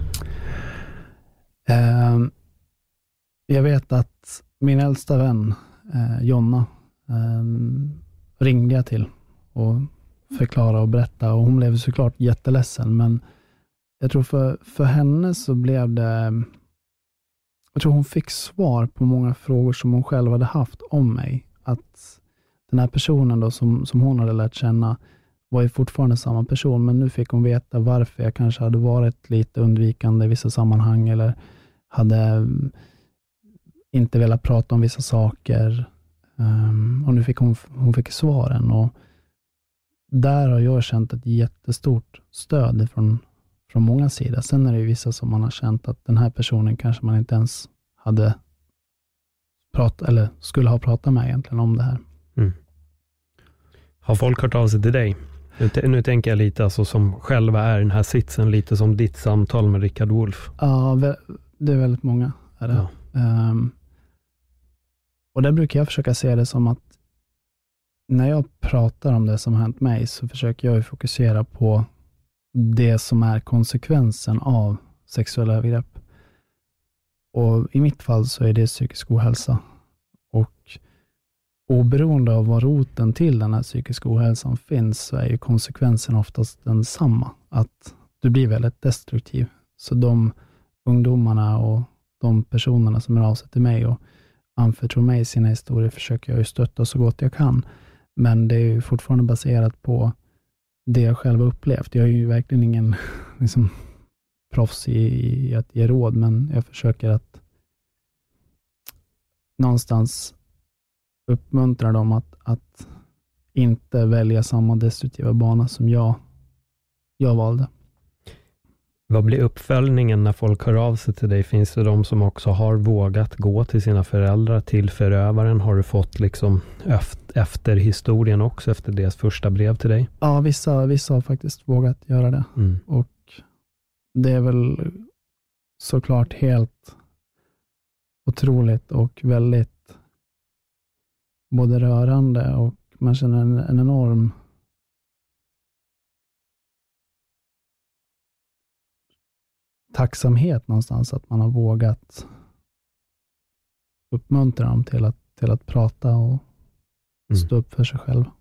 Jag vet att min äldsta vän Jonna ringde jag till och förklara och berätta, och hon blev såklart jätteledsen, men jag tror för henne så blev det, jag tror hon fick svar på många frågor som hon själv hade haft om mig. Att den här personen då som hon hade lärt känna var ju fortfarande samma person, men nu fick hon veta varför jag kanske hade varit lite undvikande i vissa sammanhang eller hade inte velat prata om vissa saker. Och nu fick hon fick svaren, och där har jag känt ett jättestort stöd från många sidor. Sen är det ju vissa som man har känt att den här personen kanske man inte ens hade pratat eller skulle ha pratat med egentligen om det här. Mm. Har folk hört av sig till dig? Nu tänker jag lite alltså som själva är den här sitsen, lite som ditt samtal med Rickard Wolff. Ja, det är väldigt många. Är det. Ja. Och där brukar jag försöka se det som att när jag pratar om det som har hänt mig, så försöker jag fokusera på det som är konsekvensen av sexuella övergrepp. Och i mitt fall så är det psykisk ohälsa. Och oberoende av vad roten till den här psykiska ohälsan finns, så är ju konsekvensen oftast densamma. Att du blir väldigt destruktiv. Så de ungdomarna och de personerna som är av sig till mig och anförtror mig sina historier försöker jag ju stötta så gott jag kan. Men det är ju fortfarande baserat på det jag själv har upplevt. Jag är ju verkligen ingen proffs i att ge råd, men jag försöker att någonstans uppmuntra dem att inte välja samma destruktiva bana som jag valde. Vad blir uppföljningen när folk hör av sig till dig? Finns det de som också har vågat gå till sina föräldrar, till förövaren? Har du fått liksom efter historien också, efter deras första brev till dig? Ja, vissa har faktiskt vågat göra det. Mm. Och det är väl såklart helt otroligt och väldigt både rörande, och man känner en enorm tacksamhet någonstans att man har vågat uppmuntra dem till att prata och stå upp för sig själv.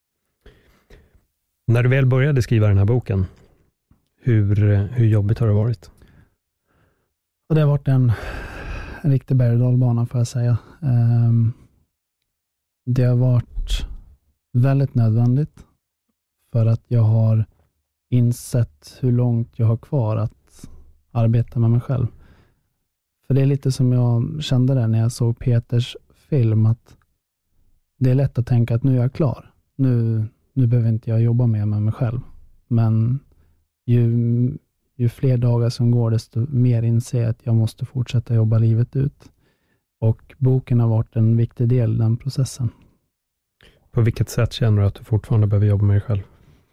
När du väl började skriva den här boken, hur jobbigt har det varit? Och det har varit en riktig berg- och dalbana, får jag säga. Det har varit väldigt nödvändigt, för att jag har insett hur långt jag har kvar att arbeta med mig själv. För det är lite som jag kände det när jag såg Peters film, att det är lätt att tänka att nu är jag klar. Nu behöver inte jag jobba mer med mig själv. Men ju fler dagar som går, desto mer inser jag att jag måste fortsätta jobba livet ut. Och boken har varit en viktig del i den processen. På vilket sätt känner du att du fortfarande behöver jobba med dig själv?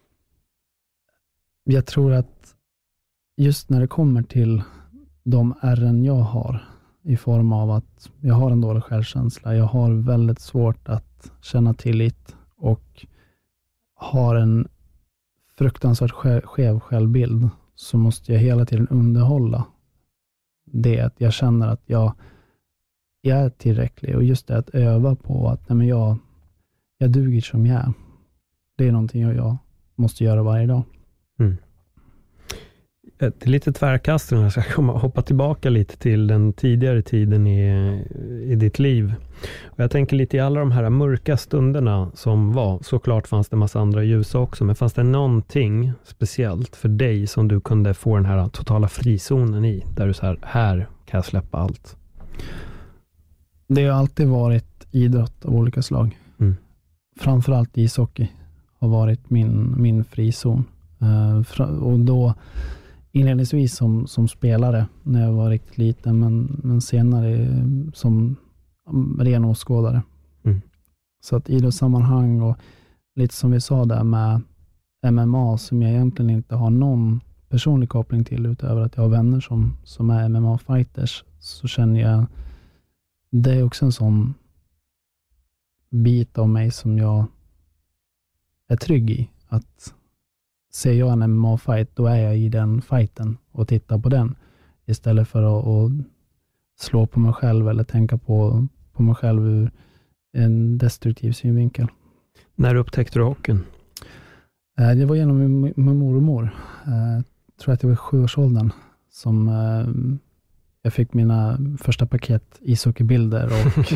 Jag tror att just när det kommer till de ärren jag har, i form av att jag har en dålig självkänsla, jag har väldigt svårt att känna tillit och har en fruktansvärt skev självbild, så måste jag hela tiden underhålla det, att jag känner att jag är tillräcklig, och just det att öva på att nej, men jag duger som jag är. Det är någonting jag måste göra varje dag. Det är lite tvärkast när jag ska hoppa tillbaka lite till den tidigare tiden i ditt liv. Och jag tänker lite i alla de här mörka stunderna som var, såklart fanns det en massa andra ljusa också, men fanns det någonting speciellt för dig som du kunde få den här totala frizonen i, där du så här kan jag släppa allt? Det har alltid varit idrott av olika slag. Framförallt ishockey har varit min frizon. Och då inledningsvis som spelare när jag var riktigt liten, men senare som ren åskådare. Så att idrottssammanhang och lite som vi sa där med MMA, som jag egentligen inte har någon personlig koppling till utöver att jag har vänner som är MMA-fighters, så känner jag det är också en sån bit av mig som jag är trygg i. Att ser jag en MMA-fight, då är jag i den fighten och tittar på den istället för att slå på mig själv eller tänka på mig själv ur en destruktiv synvinkel. När upptäckte du hockeyn? Det var genom min mormor. Jag tror att det var 7-årsåldern som jag fick mina första paket ishockeybilder och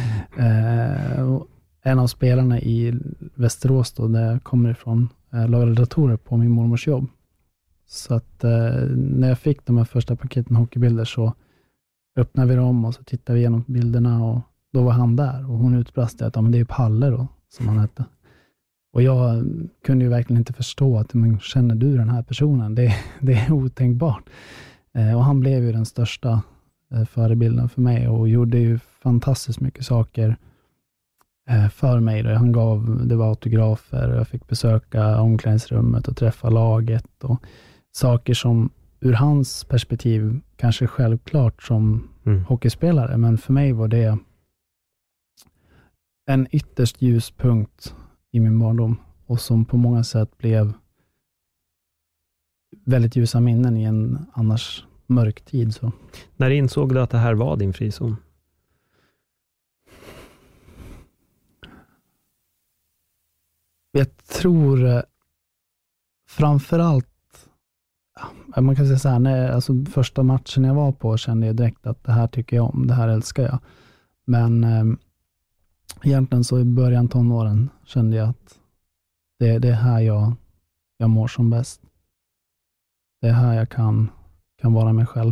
en av spelarna i Västerås då, där jag kommer ifrån, lagade datorer på min mormors jobb. Så att när jag fick de här första paketen hockeybilder så öppnade vi dem och så tittade vi igenom bilderna och då var han där och hon utbrast att men det är ju Palle då, som han hette. Och jag kunde ju verkligen inte förstå att men känner du den här personen? Det är otänkbart. Och han blev ju den största förebilden för mig och gjorde ju fantastiskt mycket saker för mig. Det var autografer och jag fick besöka omklädningsrummet och träffa laget och saker som ur hans perspektiv kanske självklart som hockeyspelare, men för mig var det en ytterst ljuspunkt i min barndom och som på många sätt blev väldigt ljusa minnen i en annars mörk tid. Så. När insåg du att det här var din frizon? Jag tror framförallt, man kan säga så här, alltså första matchen jag var på kände jag direkt att det här tycker jag om, det här älskar jag. Men egentligen så i början tonåren kände jag att det är här jag mår som bäst. Det är här jag kan vara mig själv.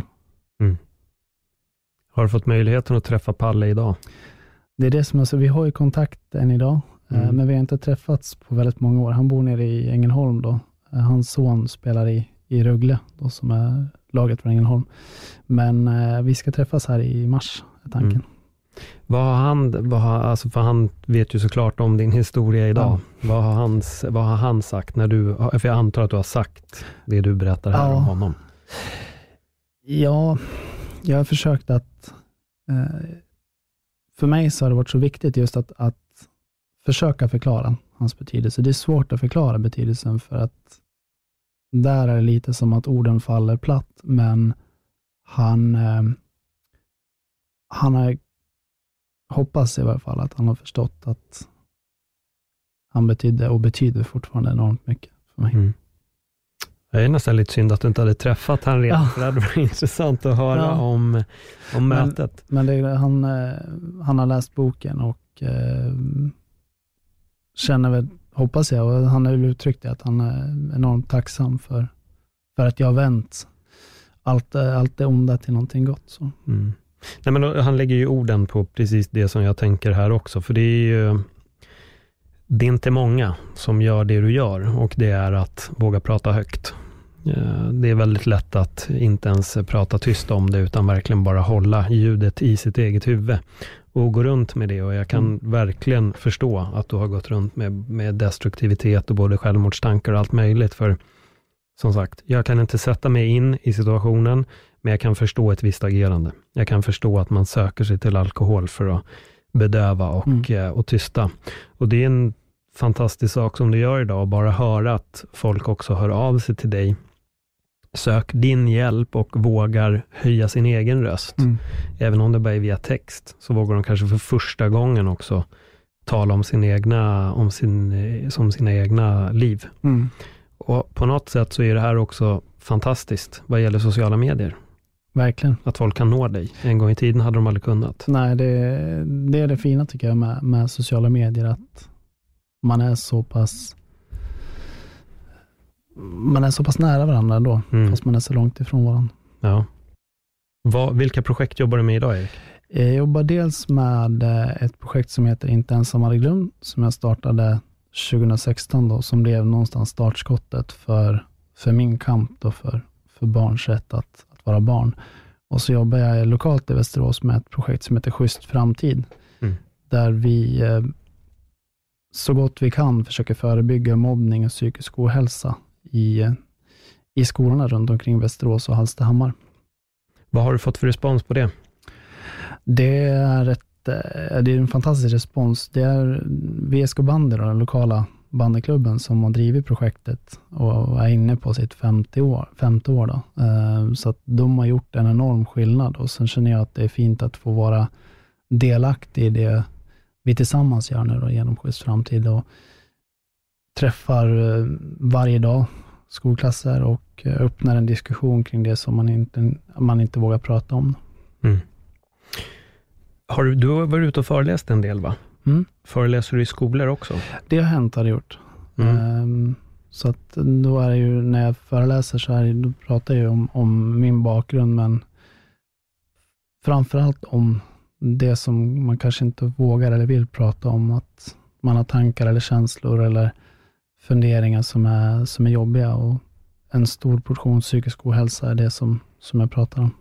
Har du fått möjligheten att träffa Palle idag? Det är det som vi har ju kontakt än idag. Men vi har inte träffats på väldigt många år. Han bor nere i Ängelholm då. Hans son spelar i Rögle då, som är laget från Ängelholm. Men vi ska träffas här i mars, är tanken. För han vet ju såklart om din historia idag. Ja. Vad har han sagt när du, för jag antar att du har sagt det du berättar här om honom. Ja, jag har försökt att för mig så har det varit så viktigt just att försöka förklara hans betydelse. Det är svårt att förklara betydelsen för att där är det lite som att orden faller platt, men han har, hoppas i varje fall att han har förstått att han betydde och betyder fortfarande enormt mycket för mig. Det är nästan lite synd att du inte hade träffat han redan, för det hade varit intressant att höra om mötet. Men han har läst boken och känner väl, hoppas jag, och han har ju uttryckt det, att han är enormt tacksam för att jag har vänt allt det onda till någonting gott. Så. Nej, men han lägger ju orden på precis det som jag tänker här också, för det är inte många som gör det du gör, och det är att våga prata högt. Det är väldigt lätt att inte ens prata tyst om det, utan verkligen bara hålla ljudet i sitt eget huvud och gå runt med det. Och jag kan verkligen förstå att du har gått runt med destruktivitet och både självmordstankar och allt möjligt, för som sagt, jag kan inte sätta mig in i situationen, men jag kan förstå ett visst agerande. Jag kan förstå att man söker sig till alkohol för att bedöva och tysta. Och det är en fantastisk sak som du gör idag, bara höra att folk också hör av sig till dig, sök din hjälp och vågar höja sin egen röst. Även om det bara är via text, så vågar de kanske för första gången också tala om sina egna liv. Och på något sätt så är det här också fantastiskt vad gäller sociala medier. Verkligen. Att folk kan nå dig. En gång i tiden hade de aldrig kunnat. Nej, det är det fina tycker jag med sociala medier, att man är så pass nära varandra då, fast man är så långt ifrån varandra. Ja. Vilka projekt jobbar du med idag, Erik? Jag jobbar dels med ett projekt som heter Inte ensam hade glömt, som jag startade 2016 då, som blev någonstans startskottet för min kamp då för barns rätt att vara barn. Och så jobbar jag lokalt i Västerås med ett projekt som heter Schysst framtid, där vi så gott vi kan försöker förebygga mobbning och psykisk ohälsa i skolorna runt omkring Västerås och Hallstahammar. Vad har du fått för respons på det? Det är en fantastisk respons. Det är VSK Bandy, den lokala bandyklubben, som har drivit projektet och är inne på sitt femte år då. Så att de har gjort en enorm skillnad, och sen känner jag att det är fint att få vara delaktig i det vi tillsammans gör nu då, genom Schysst framtid, och träffar varje dag skolklasser och öppnar en diskussion kring det som man inte vågar prata om. Du har varit ute och föreläst en del, va? Föreläser du i skolor också? Det har hänt, har det gjort. Så att då är det ju, när jag föreläser då pratar jag om min bakgrund, men framförallt om det som man kanske inte vågar eller vill prata om, att man har tankar eller känslor eller funderingar som är jobbiga, och en stor portion psykisk ohälsa är det som jag pratar om.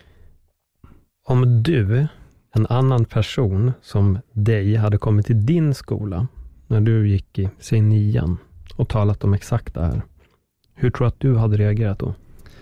Om en annan person som dig hade kommit till din skola när du gick i C9 och talat om exakt det här, hur tror du att du hade reagerat då?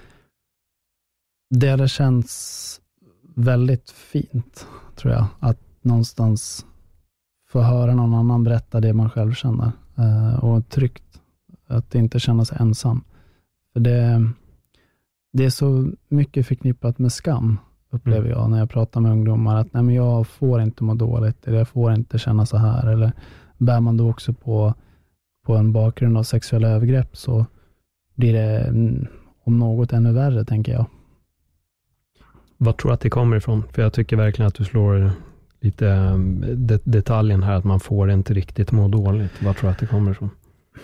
Det hade känts väldigt fint, tror jag, att någonstans få höra någon annan berätta det man själv känner, och tryggt att inte känna sig ensam. För det är så mycket förknippat med skam, upplever jag när jag pratar med ungdomar, att nej, men jag får inte må dåligt, eller jag får inte känna så här, eller bär man då också på en bakgrund av sexuella övergrepp, så blir det om något ännu värre, tänker jag. Vad tror du att det kommer ifrån? För jag tycker verkligen att du slår lite detaljen här, att man får inte riktigt må dåligt. Vad tror du att det kommer ifrån?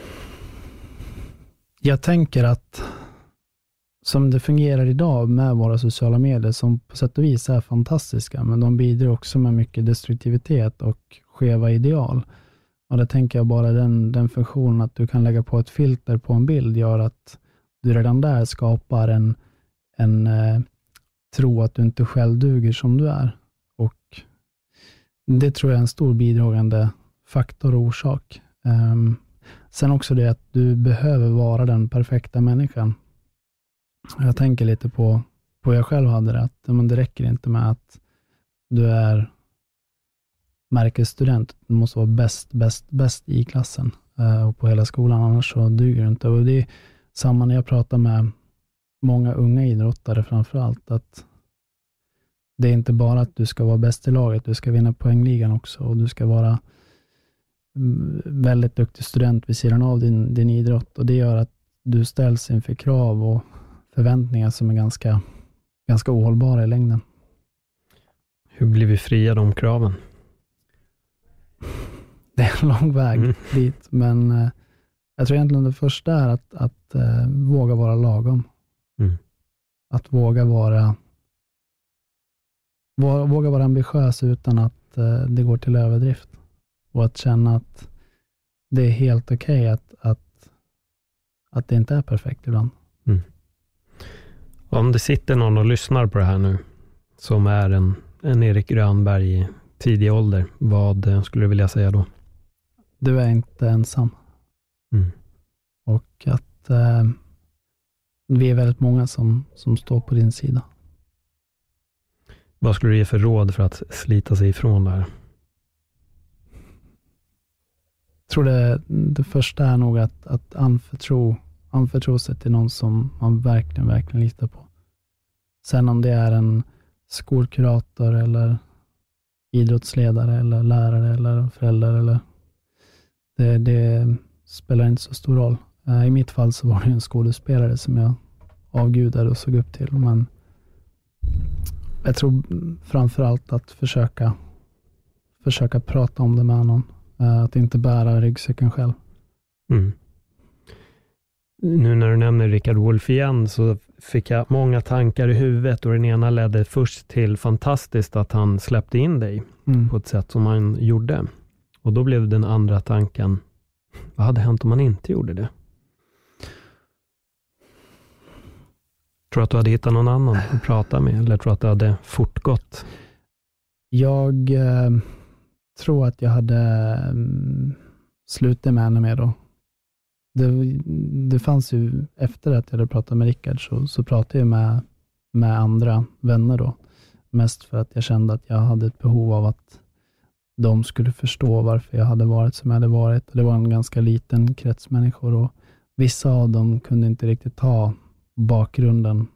Jag tänker att som det fungerar idag med våra sociala medier, som på sätt och vis är fantastiska, men de bidrar också med mycket destruktivitet och skeva ideal. Och det tänker jag bara den funktionen att du kan lägga på ett filter på en bild gör att du redan där skapar en tro att du inte själv duger som du är. Och det tror jag är en stor bidragande faktor och orsak. Sen också det att du behöver vara den perfekta människan. Jag tänker lite på jag själv hade det, att men det räcker inte med att du är märkesstudent. Du måste vara bäst i klassen och på hela skolan, annars så duger det inte. Och det är samma när jag pratar med många unga idrottare framförallt, att det är inte bara att du ska vara bäst i laget, du ska vinna poängligan också, och du ska vara väldigt duktig student vid sidan av din idrott, och det gör att du ställs inför krav och förväntningar som är ganska ohållbara i längden. Hur blir vi fria de kraven? Det är en lång väg dit, men jag tror egentligen det första är att våga vara lagom. Att våga vara ambitiös utan att det går till överdrift. Och att känna att det är helt okej att det inte är perfekt ibland. Om det sitter någon och lyssnar på det här nu som är en Erik Grönberg i tidig ålder, vad skulle du vilja säga då? Du är inte ensam. Och att vi är väldigt många som står på din sida. Vad skulle du ge för råd för att slita sig ifrån det här? Jag tror det första är nog att anförtro sig till någon som man verkligen litar på. Sen om det är en skolkurator eller idrottsledare eller lärare eller förälder, eller det spelar inte så stor roll. I mitt fall så var det en skådespelare som jag avgudade och såg upp till. Men jag tror framförallt att försöka prata om det med någon. Att inte bära ryggsäcken själv. Mm. Nu när du nämner Richard Wolff igen så fick jag många tankar i huvudet och den ena ledde först till fantastiskt att han släppte in dig på ett sätt som han gjorde. Och då blev den andra tanken, vad hade hänt om man inte gjorde det? Tror du att du hade hittat någon annan att prata med eller tror du att det hade fortgått? Jag tror att jag hade slutat med henne med då. Det fanns ju, efter att jag hade pratat med Rickard så pratade jag med andra vänner då. Mest för att jag kände att jag hade ett behov av att de skulle förstå varför jag hade varit som jag hade varit. Det var en ganska liten krets människor och vissa av dem kunde inte riktigt ta bakgrunden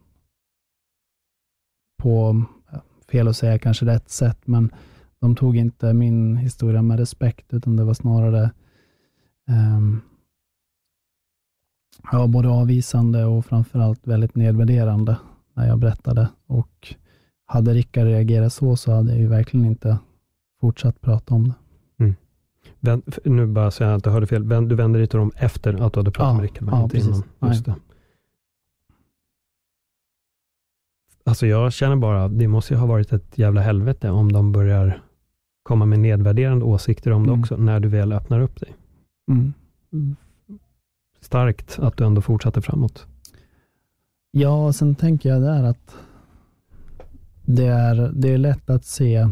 på, fel att säga kanske rätt sätt, men de tog inte min historia med respekt utan det var snarare både avvisande och framförallt väldigt nedvärderande när jag berättade. Och hade Rickard reagerat så hade jag ju verkligen inte fortsatt prata om det. Nu bara säger jag att jag hörde fel. Du vände dig till dem efter att du hade pratat med Rickard? Ja, precis. Just det. Alltså jag känner bara, det måste ju ha varit ett jävla helvete om de börjar komma med nedvärderande åsikter om det också, när du väl öppnar upp dig. Starkt att du ändå fortsatte framåt. Ja, sen tänker jag där att det är lätt att se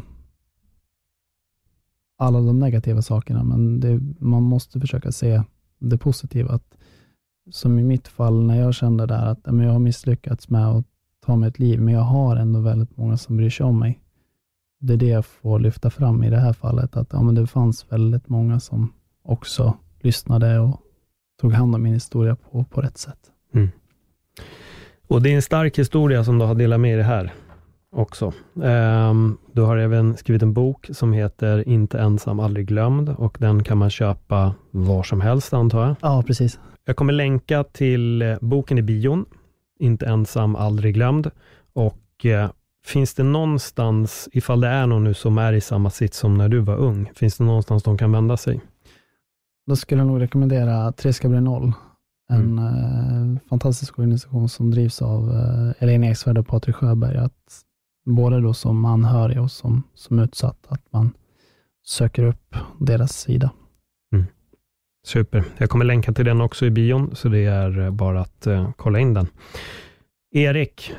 alla de negativa sakerna, men man måste försöka se det positiva. Att, som i mitt fall när jag kände där att jag har misslyckats med att ta mig ett liv, men jag har ändå väldigt många som bryr sig om mig. Det är det jag får lyfta fram i det här fallet, att men det fanns väldigt många som också lyssnade och tog hand om min historia på rätt sätt. Och det är en stark historia som du har delat med dig här också. Du har även skrivit en bok som heter Inte ensam, aldrig glömd, och den kan man köpa var som helst, antar jag. Ja, precis. Jag kommer länka till boken i bion, Inte ensam, aldrig glömd, och finns det någonstans, ifall det är någon nu som är i samma sitt som när du var ung, finns det någonstans de kan vända sig? Då skulle jag nog rekommendera 3 ska bli 0. En fantastisk organisation som drivs av Elin Eksvärd och Patrik Sjöberg. Att både då som anhörig och som utsatt, att man söker upp deras sida. Super. Jag kommer länka till den också i bion, så det är bara att kolla in den. Erik,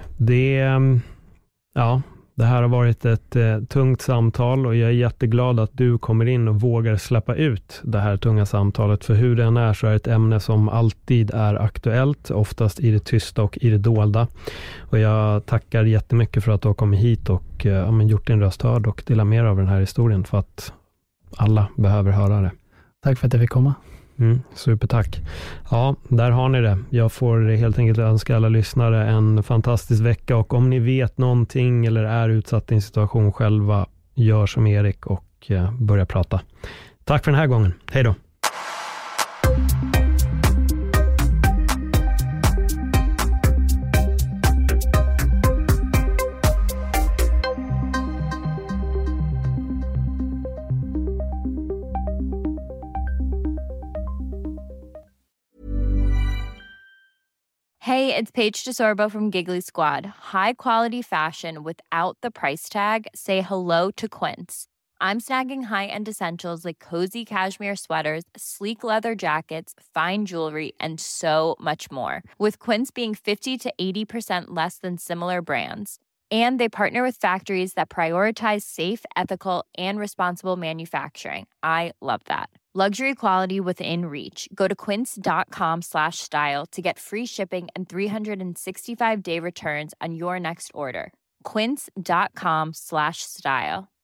det här har varit ett tungt samtal och jag är jätteglad att du kommer in och vågar släppa ut det här tunga samtalet, för hur den är så är det ett ämne som alltid är aktuellt, oftast i det tysta och i det dolda. Och jag tackar jättemycket för att du har kommit hit och gjort din röst hörd och delat mer av den här historien, för att alla behöver höra det. Tack för att jag fick komma. Supertack. Ja, där har ni det. Jag får helt enkelt önska alla lyssnare en fantastisk vecka, och om ni vet någonting eller är utsatt i en situation själva, gör som Erik och börja prata. Tack för den här gången. Hej då. Hey, it's Paige DeSorbo from Giggly Squad. High quality fashion without the price tag. Say hello to Quince. I'm snagging high-end essentials like cozy cashmere sweaters, sleek leather jackets, fine jewelry, and so much more. With Quince being 50 to 80% less than similar brands. And they partner with factories that prioritize safe, ethical, and responsible manufacturing. I love that. Luxury quality within reach. Go to quince.com/style to get free shipping and 365-day returns on your next order. Quince.com/style.